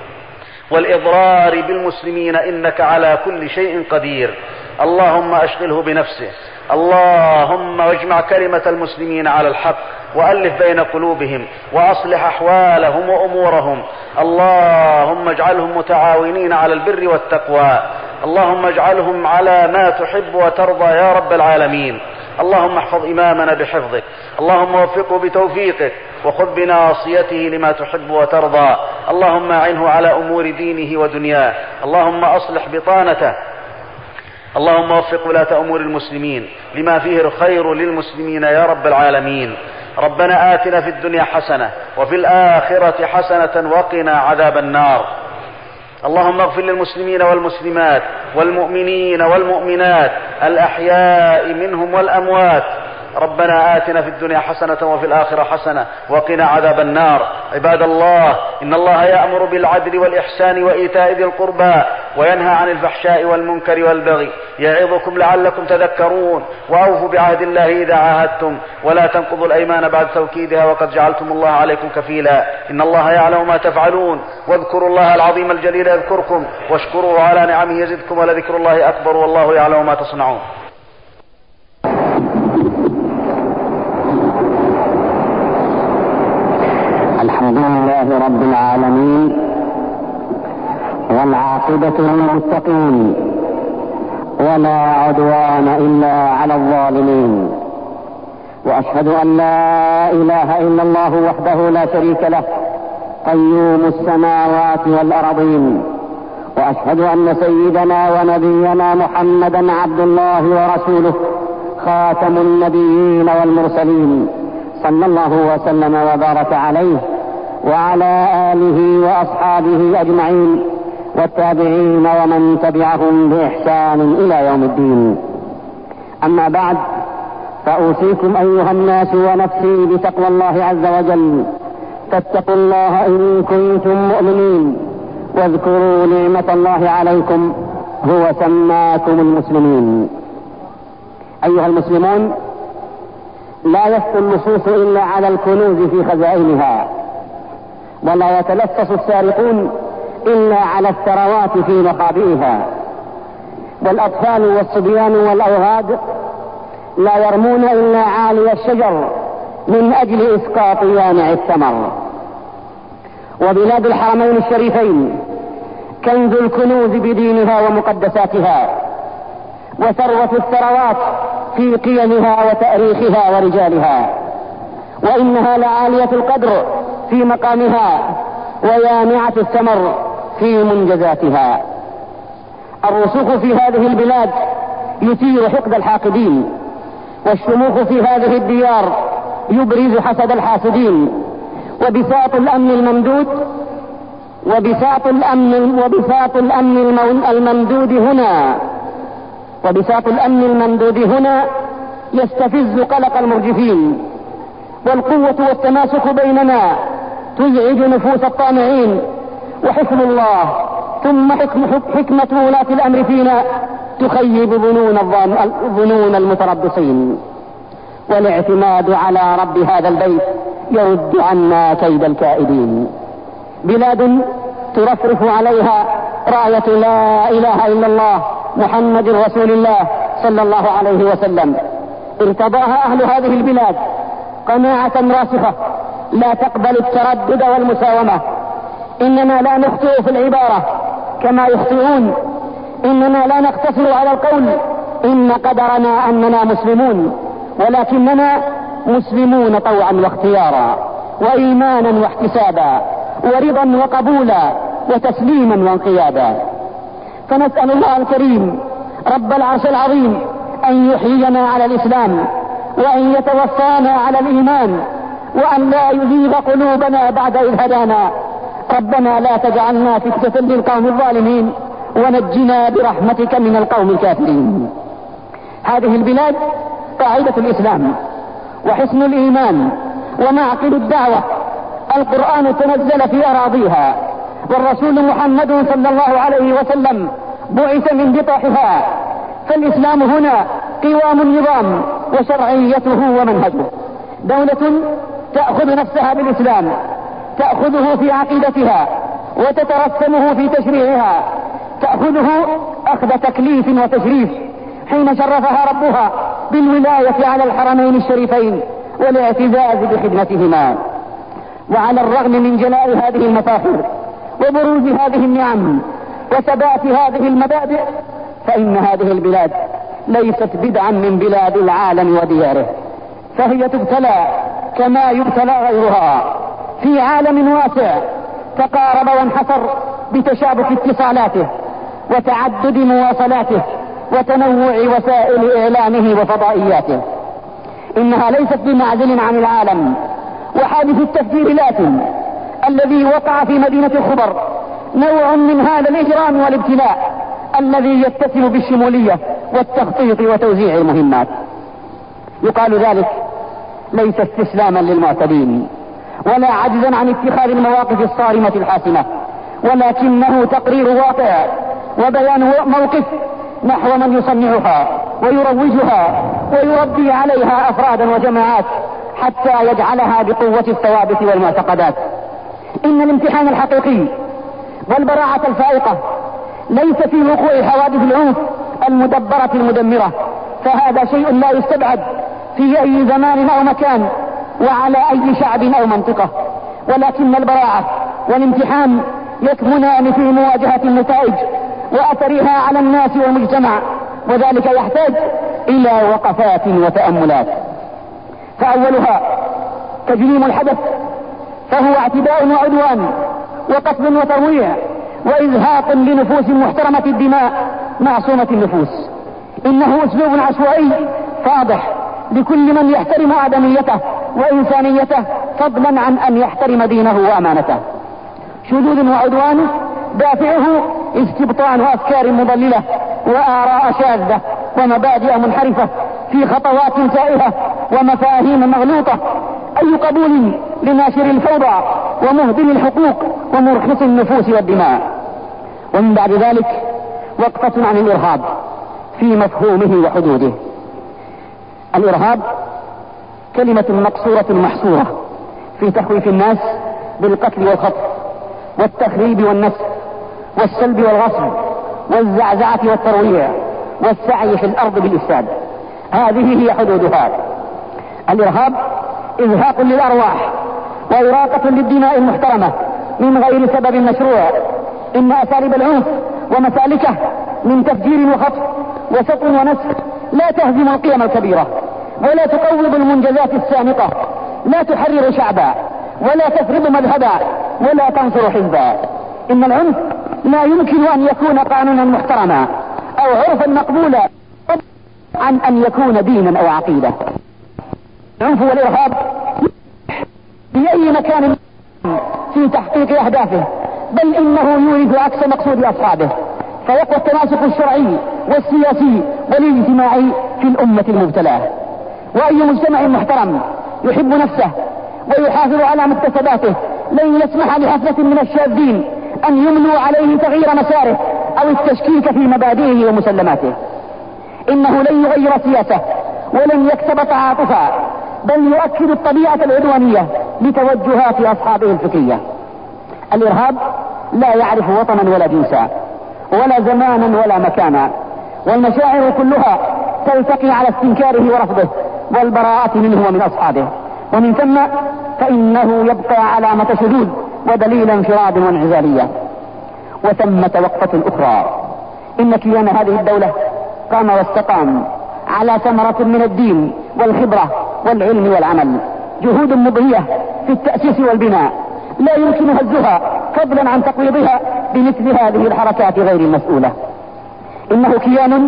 والإضرار بالمسلمين، إنك على كل شيء قدير. اللهم أشغله بنفسه، اللهم واجمع كلمة المسلمين على الحق وألف بين قلوبهم وأصلح أحوالهم وأمورهم، اللهم اجعلهم متعاونين على البر والتقوى، اللهم اجعلهم على ما تحب وترضى يا رب العالمين. اللهم احفظ إمامنا بحفظك، اللهم وفقه بتوفيقك، وخذ بناصيته لما تحب وترضى، اللهم أعنه على أمور دينه ودنياه، اللهم أصلح بطانته، اللهم وفق ولاة أمور المسلمين لما فيه الخير للمسلمين يا رب العالمين. ربنا آتنا في الدنيا حسنة وفي الآخرة حسنة وقنا عذاب النار. اللهم اغفر للمسلمين والمسلمات والمؤمنين والمؤمنات الأحياء منهم والأموات. ربنا آتنا في الدنيا حسنة وفي الآخرة حسنة وقنا عذاب النار. عباد الله، إن الله يأمر بالعدل والإحسان وإيتاء ذي القربى وينهى عن الفحشاء والمنكر والبغي يعظكم لعلكم تذكرون. وأوفوا بعهد الله إذا عاهدتم ولا تنقضوا الأيمان بعد توكيدها وقد جعلتم الله عليكم كفيلا، إن الله يعلم ما تفعلون. واذكروا الله العظيم الجليل يذكركم واشكروه على نعمه يزدكم ولذكر الله أكبر والله يعلم ما تصنعون. الحمد لله رب العالمين والعاقبة للمتقين ولا عدوان إلا على الظالمين، وأشهد أن لا إله إلا الله وحده لا شريك له قيوم السماوات والأرضين، وأشهد أن سيدنا ونبينا محمدا عبد الله ورسوله خاتم النبيين والمرسلين، صلى الله وسلم وبارك عليه وعلى آله وأصحابه أجمعين والتابعين ومن تبعهم بإحسان إلى يوم الدين. أما بعد، فأوصيكم أيها الناس ونفسي بتقوى الله عز وجل، فاتقوا الله إن كنتم مؤمنين، واذكروا نعمة الله عليكم، هو سماكم المسلمين. أيها المسلمون، لا يسطو اللصوص إلا على الكنوز في خزائنها، ولا يتلصص السارقون إلا على الثروات في مخابئها، والأطفال والصبيان والأوغاد لا يرمون إلا عالي الشجر من أجل إسقاط يانع الثمر. وبلاد الحرمين الشريفين كنز الكنوز بدينها ومقدساتها، وثروة الثروات في قيمها وتاريخها ورجالها، وإنها لعالية القدر في مقامها ويانعة الثمر في منجزاتها. الرسوخ في هذه البلاد يثير حقد الحاقدين، والشموخ في هذه الديار يبرز حسد الحاسدين، وبساط الأمن الممدود هنا يستفز قلق المرجفين، والقوة والتماسك بيننا تزعج نفوس الطامعين، وحكم الله ثم حكمة ولاة الأمر فينا تخيب ظنون المتربصين، والاعتماد على رب هذا البيت يرد عنا كيد الكائدين. بلاد ترفرف عليها راية لا إله إلا الله محمد رسول الله صلى الله عليه وسلم، ارتضاها أهل هذه البلاد قناعة راسخة لا تقبل التردد والمساومة. إننا لا نخطئ في العبارة كما يخطئون، إننا لا نقتصر على القول إن قدرنا أننا مسلمون، ولكننا مسلمون طوعا واختيارا وإيمانا واحتسابا ورضا وقبولا وتسليما وانقيادا. فنسأل الله الكريم رب العرش العظيم أن يحيينا على الإسلام، وأن يتوفانا على الإيمان، وأن لا يزيغ قلوبنا بعد إذ هدانا. ربنا لا تجعلنا فتنة للقوم الظالمين، ونجنا برحمتك من القوم الكافرين. هذه البلاد قاعدة الإسلام وحصن الإيمان ومعقل الدعوة. القرآن تنزل في أراضيها، والرسول محمد صلى الله عليه وسلم بعث من بطحها. فالإسلام هنا قوام النظام وشرعيته ومنهجه. دولة تأخذ نفسها بالإسلام، تأخذه في عقيدتها وتترسمه في تشريعها، تأخذه أخذ تكليف وتشريف حين شرفها ربها بالولاية على الحرمين الشريفين والاعتزاز بخدمتهما. وعلى الرغم من جلاء هذه المفاخر وبروز هذه النعم وثبات هذه المبادئ، فإن هذه البلاد ليست بدعا من بلاد العالم ودياره، فهي تبتلى كما يبتلى غيرها في عالم واسع تقارب وانحصر بتشابك اتصالاته وتعدد مواصلاته وتنوع وسائل إعلامه وفضائياته. إنها ليست بمعزل عن العالم. وحادث التفجير لكن الذي وقع في مدينة الخبر نوع من هذا الإجرام والابتلاء الذي يتسم بالشمولية والتخطيط وتوزيع المهمات. يقال ذلك ليس استسلاما للمعتدين ولا عجزا عن اتخاذ المواقف الصارمة الحاسمة، ولكنه تقرير واقع وبيان موقف نحو من يصنعها ويروجها ويربي عليها أفرادا وجماعات حتى يجعلها بقوة الثوابت والمعتقدات. إن الامتحان الحقيقي والبراعة الفائقة ليس في وقوع حوادث العنف المدبرة المدمرة، فهذا شيء لا يستبعد في أي زمان أو مكان وعلى أي شعب أو منطقة، ولكن البراعة والامتحان يكمنان في مواجهة النتائج وأثرها على الناس والمجتمع، وذلك يحتاج إلى وقفات وتأملات. فأولها تجريم الحدث، فهو اعتداء وعدوان وقتل وترويع وإزهاق لنفوس محترمة الدماء معصومة النفوس. إنه أسلوب عشوائي فاضح لكل من يحترم آدميته وإنسانيته فضلا عن أن يحترم دينه وأمانته. شذوذ وعدوان دافعه استبطان أفكار مضللة وآراء شاذة ومبادئ منحرفة في خطوات تائهة ومفاهيم مغلوطة، أي قبول لناشر الفوضى ومهدم الحقوق ومرخص النفوس والدماء. ومن بعد ذلك وقفة عن الإرهاب في مفهومه وحدوده. الإرهاب كلمة مقصورة محصورة في تخويف الناس بالقتل والخطف والتخريب والنسف والسلب والغصب والزعزعة والترويع والسعي في الأرض بالإفساد. هذه هي حدودها. الإرهاب إزهاق للأرواح وإراقة للدماء المحترمة من غير سبب مشروع. إن أساليب العنف ومسالكه من تفجير وخطف وسطو ونسف لا تهزم القيم الكبيرة ولا تقوض المنجزات السامقة، لا تحرر شعبا ولا تفرض مذهبا ولا تنصر حزبا. إن العنف لا يمكن أن يكون قانونا محترما أو عرفا مقبولا عن أن يكون دينا أو عقيدة. العنف والإرهاب في أي مكان في تحقيق أهدافه، بل إنه يورث عكس مقصود أصحابه، فيقوى التماسك الشرعي والسياسي والاجتماعي في الأمة المبتلاه. وأي مجتمع محترم يحب نفسه ويحافظ على مكتسباته لن يسمح لحفلة من الشاذين أن يملوا عليه تغيير مساره أو التشكيك في مبادئه ومسلماته. إنه لن يغير سياسة ولن يكسب تعاطفا، بل يؤكد الطبيعة العدوانية لتوجهات أصحابه الفكرية. الإرهاب لا يعرف وطنا ولا جنسا ولا زمانا ولا مكانا، والمشاعر كلها تلتقي على استنكاره ورفضه والبراءة منه ومن أصحابه، ومن ثم فإنه يبقى علامة شذوذ ودليل انفراد وانعزالية. وثمة وقفة أخرى. إن كيان هذه الدولة قام واستقام على ثمرة من الدين والخبرة والعلم والعمل، جهود مضية في التأسيس والبناء لا يمكن هزها فضلا عن تقويضها بمثل هذه الحركات غير المسؤولة. إنه كيان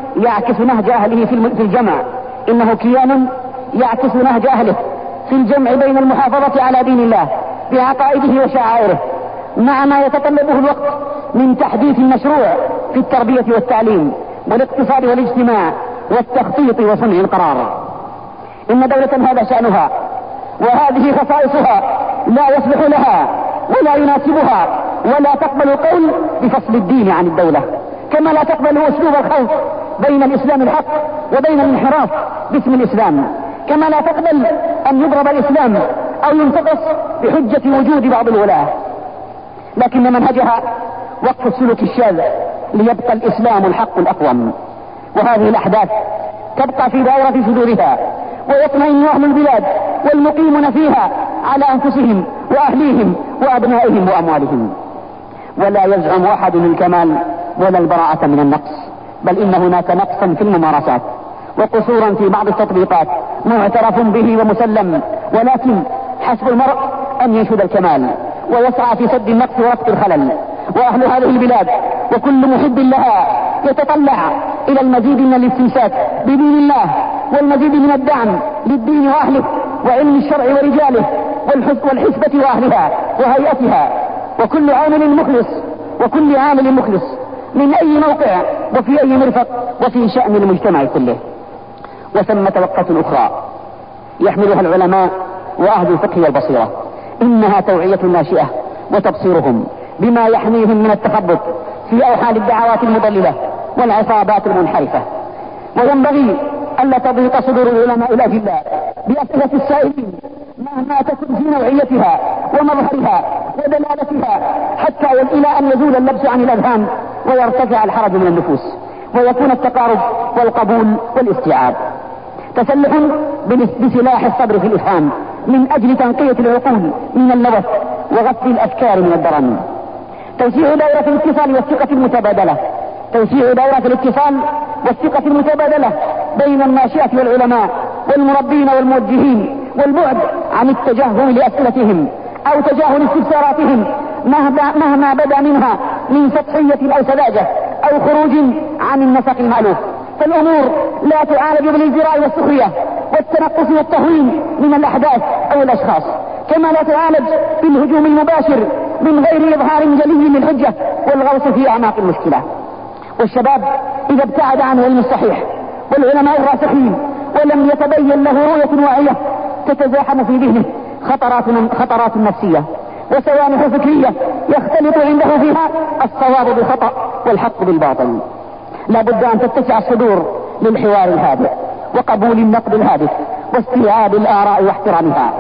يعكس نهج أهله في الجمع، إنه كيان يعكس نهج أهله في الجمع بين المحافظة على دين الله بعقائده وشعائره مع ما يتطلبه الوقت من تحديث المشروع في التربية والتعليم والاقتصاد والاجتماع والتخطيط وصنع القرار. إن دولة هذا شأنها وهذه خصائصها لا يصلح لها ولا يناسبها ولا تقبل القول بفصل الدين عن الدولة، كما لا تقبل أسلوب الخلط بين الإسلام الحق وبين الانحراف باسم الإسلام، كما لا تقبل أن يضرب الإسلام أو ينتقص بحجة وجود بعض الولاة، لكن منهجها وقف السلوك الشاذ ليبقى الإسلام الحق الأقوم. وهذه الأحداث تبقى في دائرة صدورها ويطمئن أهل البلاد والمقيمون فيها على أنفسهم وأهليهم وأبنائهم وأموالهم. ولا يزعم أحد الكمال ولا البراءة من النقص، بل إن هناك نقصا في الممارسات وقصورا في بعض التطبيقات معترف به ومسلم، ولكن حسب المرء أن ينشد الكمال ويسعى في سد النقص ورفع الخلل. وأهل هذه البلاد وكل محب لها يتطلع إلى المزيد من الاستمساك بدين الله والمزيد من الدعم للدين وأهله وعلم الشرع ورجاله والحسبة وأهلها وهيئتها، وكل عامل مخلص من أي موقع وفي أي مرفق وفي شأن المجتمع كله. وثمة وقفة أخرى يحملها العلماء وأهل الفقه والبصيرة، إنها توعية الناشئة وتبصيرهم بما يحميهم من التخبط في أوحال الدعوات المضللة والعصابات المنحرفة. وينبغي ألا تضيق صدور العلماء الأجلاء بأسئلة السائلين مهما تكن في نوعيتها ومظهرها ودلالتها، حتى إلى أن يزول اللبس عن الأذهان ويرتفع الحرج من النفوس ويكون التقارب والقبول والاستيعاب. تسلح بسلاح الصبر في الإفهام من أجل تنقية العقول من اللبس وغسل الأفكار من الدرن. توسيع دائرة الاتصال والثقة المتبادلة، توسيع دائرة الاتصال والثقة المتبادلة بين الناشئة والعلماء والمربين والموجهين، والبعد عن التجاهل لأسئلتهم أو تجاهل استفساراتهم مهما بدا منها من سطحية أو سذاجة أو خروج عن النسق المألوف. فالأمور لا تعالج بالازدراء والسخرية والتنقص والتهوين من الأحداث أو الأشخاص، كما لا تعالج بالهجوم المباشر من غير إظهار جلي للحجة والغوص في أعماق المشكلة. والشباب إذا ابتعد عن العلم الصحيح والعلماء الراسخين ولم يتبين له رؤية واعية تتزاحم في ذهنه خطرات نفسية وسوانح فكرية يختلط عنده فيها الصواب بالخطأ والحق بالباطل. لا بد أن تتسع الصدور للحوار الهادئ وقبول النقد الهادف واستيعاب الآراء واحترامها.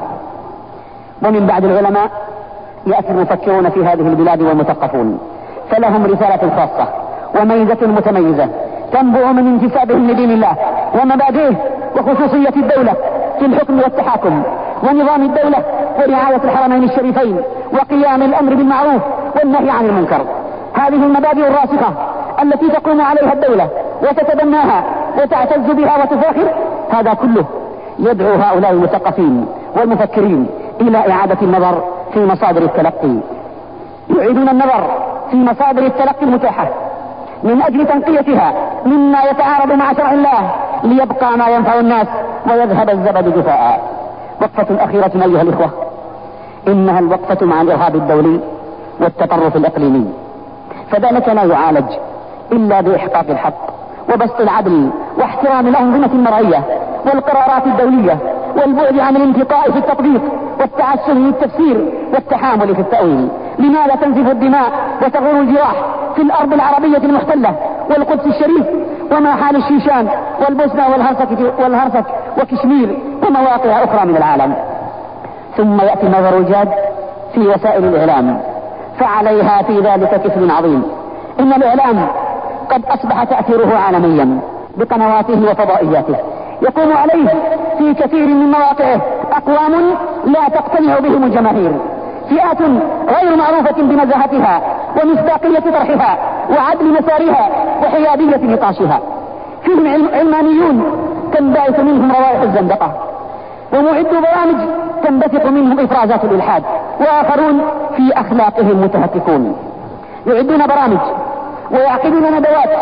ومن بعد العلماء يأتي المفكرون في هذه البلاد والمثقفون، فلهم رسالة خاصة وميزة متميزة تنبع من انتسابهم لدين الله ومبادئه وخصوصية الدولة في الحكم والتحاكم ونظام الدولة ورعاية الحرمين الشريفين وقيام الأمر بالمعروف والنهي عن المنكر. هذه المبادئ الراسخة التي تقوم عليها الدولة وتتبناها وتعتز بها وتفاخر، هذا كله يدعو هؤلاء المثقفين والمفكرين إلى إعادة النظر في مصادر التلقي. يعيدون النظر في مصادر التلقي المتاحة من أجل تنقيتها مما يتعارض مع شرع الله ليبقى ما ينفع الناس ويذهب الزبد جفاء. وقفة أخيرة أيها الإخوة، إنها الوقفة مع الإرهاب الدولي والتطرف الإقليمي، فذلك لا يعالج إلا بإحقاق الحق وبسط العدل واحترام الأنظمة المرعية والقرارات الدولية والبعد عن الانتقاء في التطبيق والتعسف في التفسير والتحامل في التأويل. لماذا تنزف الدماء وتغور الجراح في الأرض العربية المحتلة والقدس الشريف، وما حال الشيشان والبوسنة والهرسك وكشمير ومواقع أخرى من العالم؟ ثم يأتي النظر الجاد في وسائل الإعلام، فعليها في ذلك كفل عظيم. إن الإعلام قد أصبح تأثيره عالميا بقنواته وفضائياته، يقوم عليه في كثير من مواقعه أقوام لا تقتنع بهم الجماهير، فئات غير معروفة بنزاهتها ومصداقية طرحها وعدل مسارها وحيادية نقاشها. فيهم علمانيون تنبعث منهم روائح الزندقة، ومعدوا برامج تنبثق منهم إفرازات الإلحاد، وآخرون في أخلاقهم متهتكون. يعدون برامج ويعقدون ندوات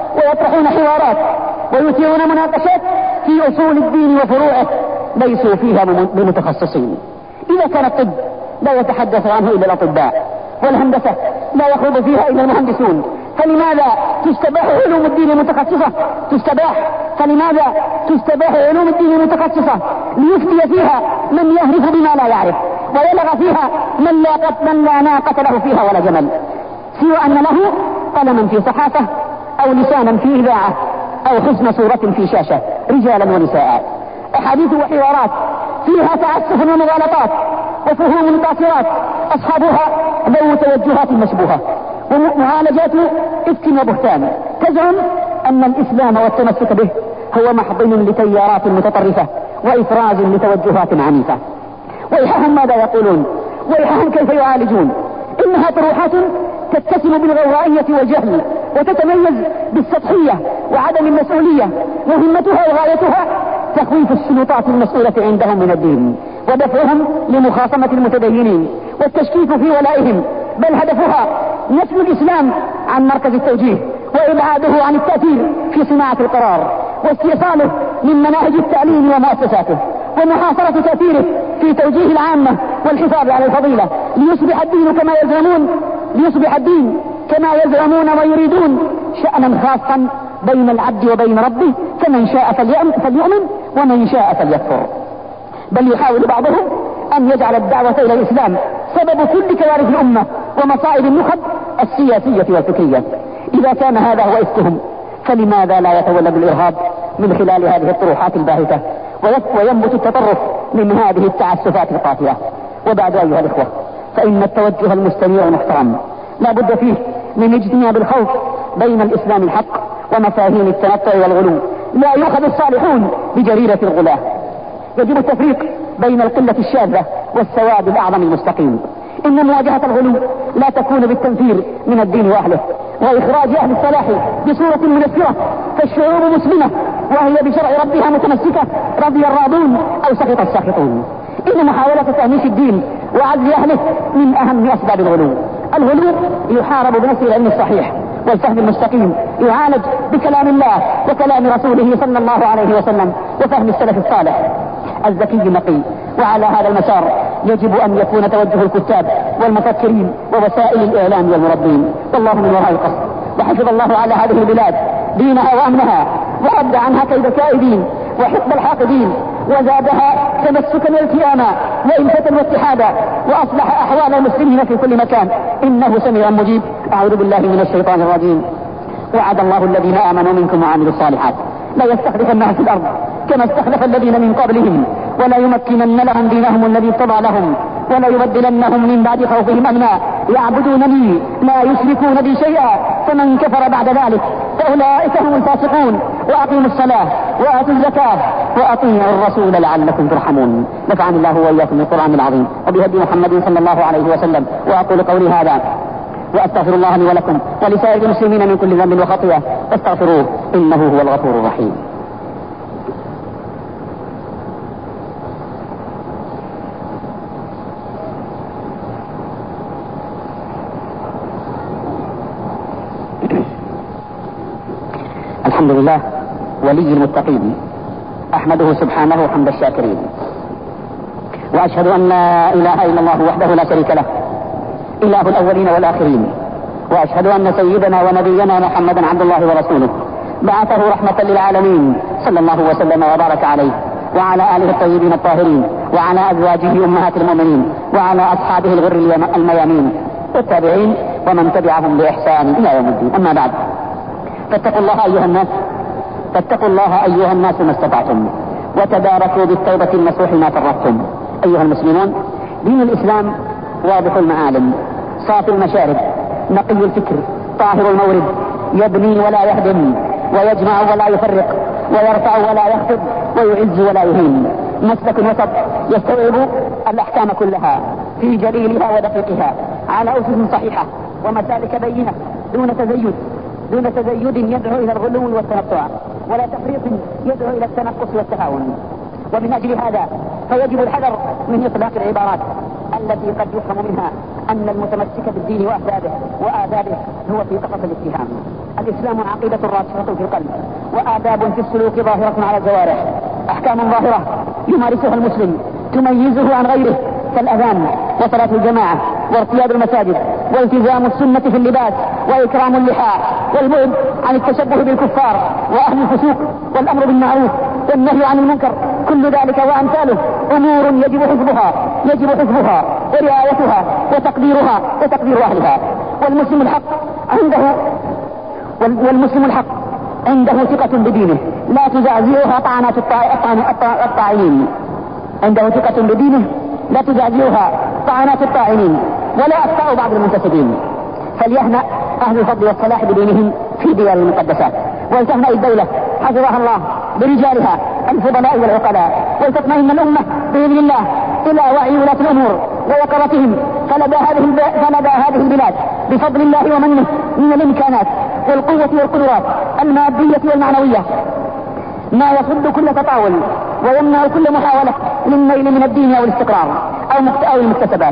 ويطرحون حوارات ويثيرون مناقشات في أصول الدين وفروعه ليسوا فيها بمتخصصين. إذا كان الطب لا يتحدث عنه إلا الأطباء، والهندسة لا يخوض فيها إلا المهندسون، فلماذا تستباح علوم الدين المتخصصة؟ فلماذا تستباح علوم الدين المتخصصة ليفتي فيها من يهرف بما لا يعرف، ويلغى فيها من لا ناقة له فيها ولا جمل، سوى أن له قلما في صحافة أو لسانا في إذاعة أو حسن صورة في شاشة، رجالا ونساء، أحاديث وحوارات فيها تعسف ومغالطات وفهوم قاصرات أصحابها ذو توجهات مشبوهة ومعالجات إفك وبهتان، تزعم أن الإسلام والتمسك به هو محضن لتيارات متطرفة وإفراز لتوجهات عنيفة. ويحهم ماذا يقولون؟ ويحهم كيف يعالجون؟ إنها طروحات تتسم بالغوغائية والجهل، وتتميز بالسطحية وعدم المسؤولية، مهمتها وغايتها تخويف السلطات المسؤولة عندهم من الدين ودفعهم لمخاصمة المتدينين والتشكيك في ولائهم، بل هدفها نسل الإسلام عن مركز التوجيه وإبعاده عن التأثير في صناعة القرار واستئصاله من مناهج التعليم ومؤسساته ومحاصرة تأثيره في توجيه العامة والحفاظ على الفضيلة ليصبح الدين كما يزعمون ويريدون شأنا خاصا بين العبد وبين ربه، فمن شاء فليؤمن ومن شاء فليكفر. بل يحاول بعضهم أن يجعل الدعوة إلى الإسلام سبب كل كوارث الأمة ومصائب النخب السياسية والفكرية. إذا كان هذا هو إفكهم، فلماذا لا يتولد الإرهاب من خلال هذه الطروحات الباهتة وينبت التطرف من هذه التعسفات القاتلة؟ وبعد أيها الإخوة، فإن التوجه المستنير المحترم لا بد فيه من اجتناب الخوف بين الإسلام الحق ومفاهيم التنطع والغلو. لا يؤخذ الصالحون بجريرة الغلاة. يجب التفريق بين القلة الشاذة والسواد الأعظم المستقيم. إن مواجهة الغلو لا تكون بالتنفير من الدين وأهله وإخراج أهل الصلاح بصورة منفرة، فالشعوب مسلمة وهي بشرع ربها متمسكة، رضي الراضون أو سخط الساخطون. إن محاولة تأنيس الدين وعزل أهله من أهم أسباب الغلو. الغلو يحارب بنفس العلم الصحيح والفهم المستقيم، يعالج بكلام الله وكلام رسوله صلى الله عليه وسلم وفهم السلف الصالح الذكي النقي. وعلى هذا المسار يجب أن يكون توجه الكتاب والمفكرين ووسائل الإعلام والمربين. والله من وراء القصد، وحفظ الله على هذه البلاد دينها وأمنها، ورد عنها كيد الكائدين وحقد الحاقدين، وزادها تمسكا والتئاما وإلفة واتحادا، وأصلح أحوال المسلمين في كل مكان، إنه سميع مجيب. أعوذ بالله من الشيطان الرجيم. وعد الله الذين آمنوا منكم وعملوا الصالحات لا يستخلفنهم في الأرض كما استخلف الذين من قبلهم ولا يمكنن لهم دينهم الذي ارتضى لهم ولا يبدلنهم من بعد خوفهم أمنا يعبدونني لا يشركون بي شيئا فمن كفر بعد ذلك فأولئك هم الفاسقون. وأقيموا الصلاة وآتوا الزكاة وأطيعوا الرسول لعلكم ترحمون. نفعني الله وإياكم بالقرآن العظيم وبهدي محمد صلى الله عليه وسلم. وأقول قولي هذا وأستغفر الله لي ولكم ولسائر المسلمين من كل ذنب وخطيئة فاستغفروه إنه هو الغفور الرحيم. الحمد لله ولي المتقين، أحمده سبحانه حمد الشاكرين، وأشهد أن لا إله إلا الله وحده لا شريك له إله الأولين والآخرين، وأشهد أن سيدنا ونبينا محمدا عبد الله ورسوله بعثه رحمة للعالمين صلى الله وسلم وبارك عليه وعلى آله الطيبين الطاهرين وعلى أزواجه أمهات المؤمنين وعلى أصحابه الغر الميامين والتابعين ومن تبعهم بإحسان إلى يوم الدين. أما بعد، فاتقوا الله أيها الناس ما استطعتم وتداركوا بالتوبة النصوح ما فرطتم. أيها المسلمون، دين الإسلام واضح المعالم، صافي المشارب، نقي الفكر، طاهر المورد، يبني ولا يهدم، ويجمع ولا يفرق، ويرفع ولا يخفض، ويعز ولا يهين. مسلك وسط يستوعب الأحكام كلها في جليلها ودقيقها على أسس صحيحة ومسالك بينة دون تزيد يدعو إلى الغلو والتنطع، ولا تفريط يدعو إلى التنقص والتهاون. ومن أجل هذا فيجب الحذر من إطلاق العبارات التي قد يفهم منها أن المتمسك بالدين وآدابه هو في قفص الاتهام. الإسلام عقيدة راسخة في القلب، وآداب في السلوك ظاهرة على الجوارح، أحكام ظاهرة يمارسها المسلم تميزه عن غيره، كالأذان وصلاة الجماعة وارتياد المساجد والتزام السنة في اللباس وإكرام اللحى والبعد عن التشبه بالكفار وأهل الفسوق والأمر بالمعروف والنهي عن المنكر. كل ذلك وأمثاله أمور يجب حفظها ورعايتها وتقدير أهلها. والمسلم الحق عنده ثقة بدينه لا تزعزعها طعنات الطاعنين، عنده ثقة بدينه لا تزعزعها طعنات الطاعنين ولا أخطاء بعض المنتسبين. فليهنأ أهل الفضل والصلاح بدينهم في ديار المقدسات، ولتهنأ الدولة حفظها الله برجالها الفضلاء والعقلاء، ولتطمئن الأمة بإذن الله إلى وعي ولاة الأمور ويقظتهم، فلدى هذه البلاد بفضل الله ومنه من الإمكانات والقوة والقدرات المادية والمعنوية ما يصد كل تطاول ويمنع كل محاولة للنيل من الدين أو الاستقرار أو المكتسبات،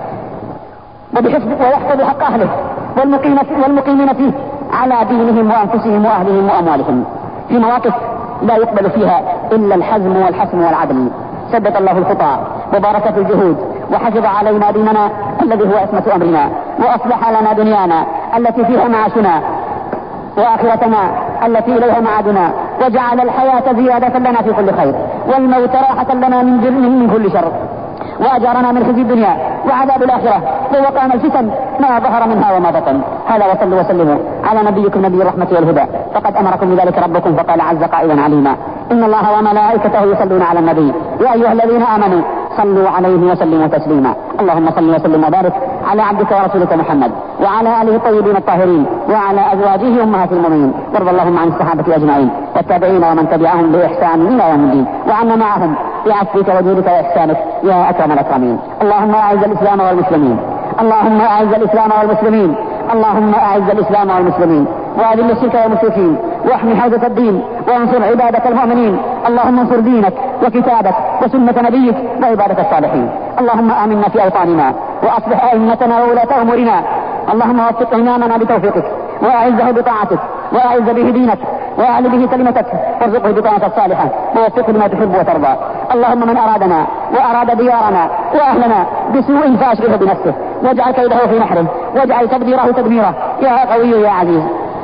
ويحفظ حق أهله والمقيمين فيه على دينهم وأنفسهم وأهلهم وأموالهم في مواقف لا يقبل فيها إلا الحزم والحسم والعدل. ثبت الله الخطى وبارك في الجهود وحفظ علينا ديننا الذي هو عصمة أمرنا، وأصلح لنا دنيانا التي فيها معاشنا وآخرتنا التي إليها معادنا، وجعل الحياة زيادة لنا في كل خير والموت راحة لنا من كل شر، وأجارنا من خزي الدنيا وعذاب الآخرة، ووقانا الفتن ما ظهر منها وما بطن. هذا وصلوا وسلموا على نبيكم نبي الرحمة والهدى، فقد أمركم بذلك ربكم فقال عز قائلا عليما: إن الله وملائكته يصلون على النبي يا أيها الذين آمنوا صلوا عليه وسلموا تسليما. اللهم صل وسلم وبارك على عبدك ورسولك محمد وعلى آله الطيبين الطاهرين وعلى أزواجه أمهات المؤمنين، وارض اللهم عن الصحابة أجمعين والتابعين ومن تبعهم بإحسان إلى يوم الدين، وعنا معهم بعفوك وجودك وإحسانك يا أكرم الأكرمين. اللهم أعز الإسلام والمسلمين، اللهم أعز الإسلام والمسلمين، اللهم أعز الإسلام والمسلمين، وأذل الشرك والمشركين، واحمي حوزة الدين، وانصر عبادك المؤمنين. اللهم انصر دينك وكتابك وسنة نبيك وعبادك الصالحين. اللهم آمنا في أوطاننا، وأصلح أئمتنا وولاة أمورنا. اللهم وفق إمامنا بتوفيقك، وأعزه بطاعتك، وأعز به دينك، وأعل به كلمتك، وارزقه بطاعة الصالحة، ووفقه لما تحب وترضى. اللهم من أرادنا وأراد ديارنا وأهلنا بسوء فأشغله بنفسه، واجعل كيده في نحره، واجعل تدبيره تدميره يا قوي يا عزيز.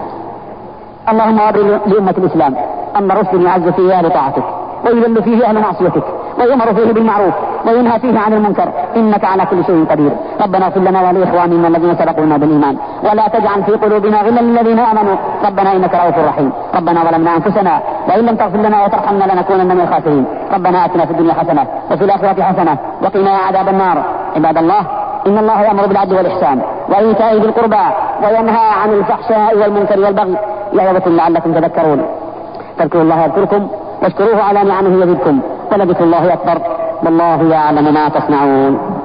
اللهم أبرز لأمة الإسلام أمر رشد يعز فيه أهل طاعتك، ويذل فيه أهل معصيتك، ويؤمر فيه بالمعروف وينهى فيه عن المنكر، إنك على كل شيء قدير. ربنا اغفر لنا ولإخواننا الذين سبقونا بالإيمان، ولا تجعل في قلوبنا غلا للذين آمنوا ربنا إنك رؤوف رحيم. ربنا ظلمنا أنفسنا وإن لم تغفر لنا وترحمنا لنكونن من الخاسرين. ربنا آتنا في الدنيا حسنة وفي الآخرة حسنة وقنا عذاب النار. عباد الله، إن الله يأمر بالعدل والإحسان وإيتاء ذي القربى وينهى عن الفحشاء والمنكر والبغي يعظكم لعلكم تذكرون. فاذكروا الله يذكركم واشكروه على نعمه يزدكم، ولذكر الله أكبر والله يعلم ما تصنعون.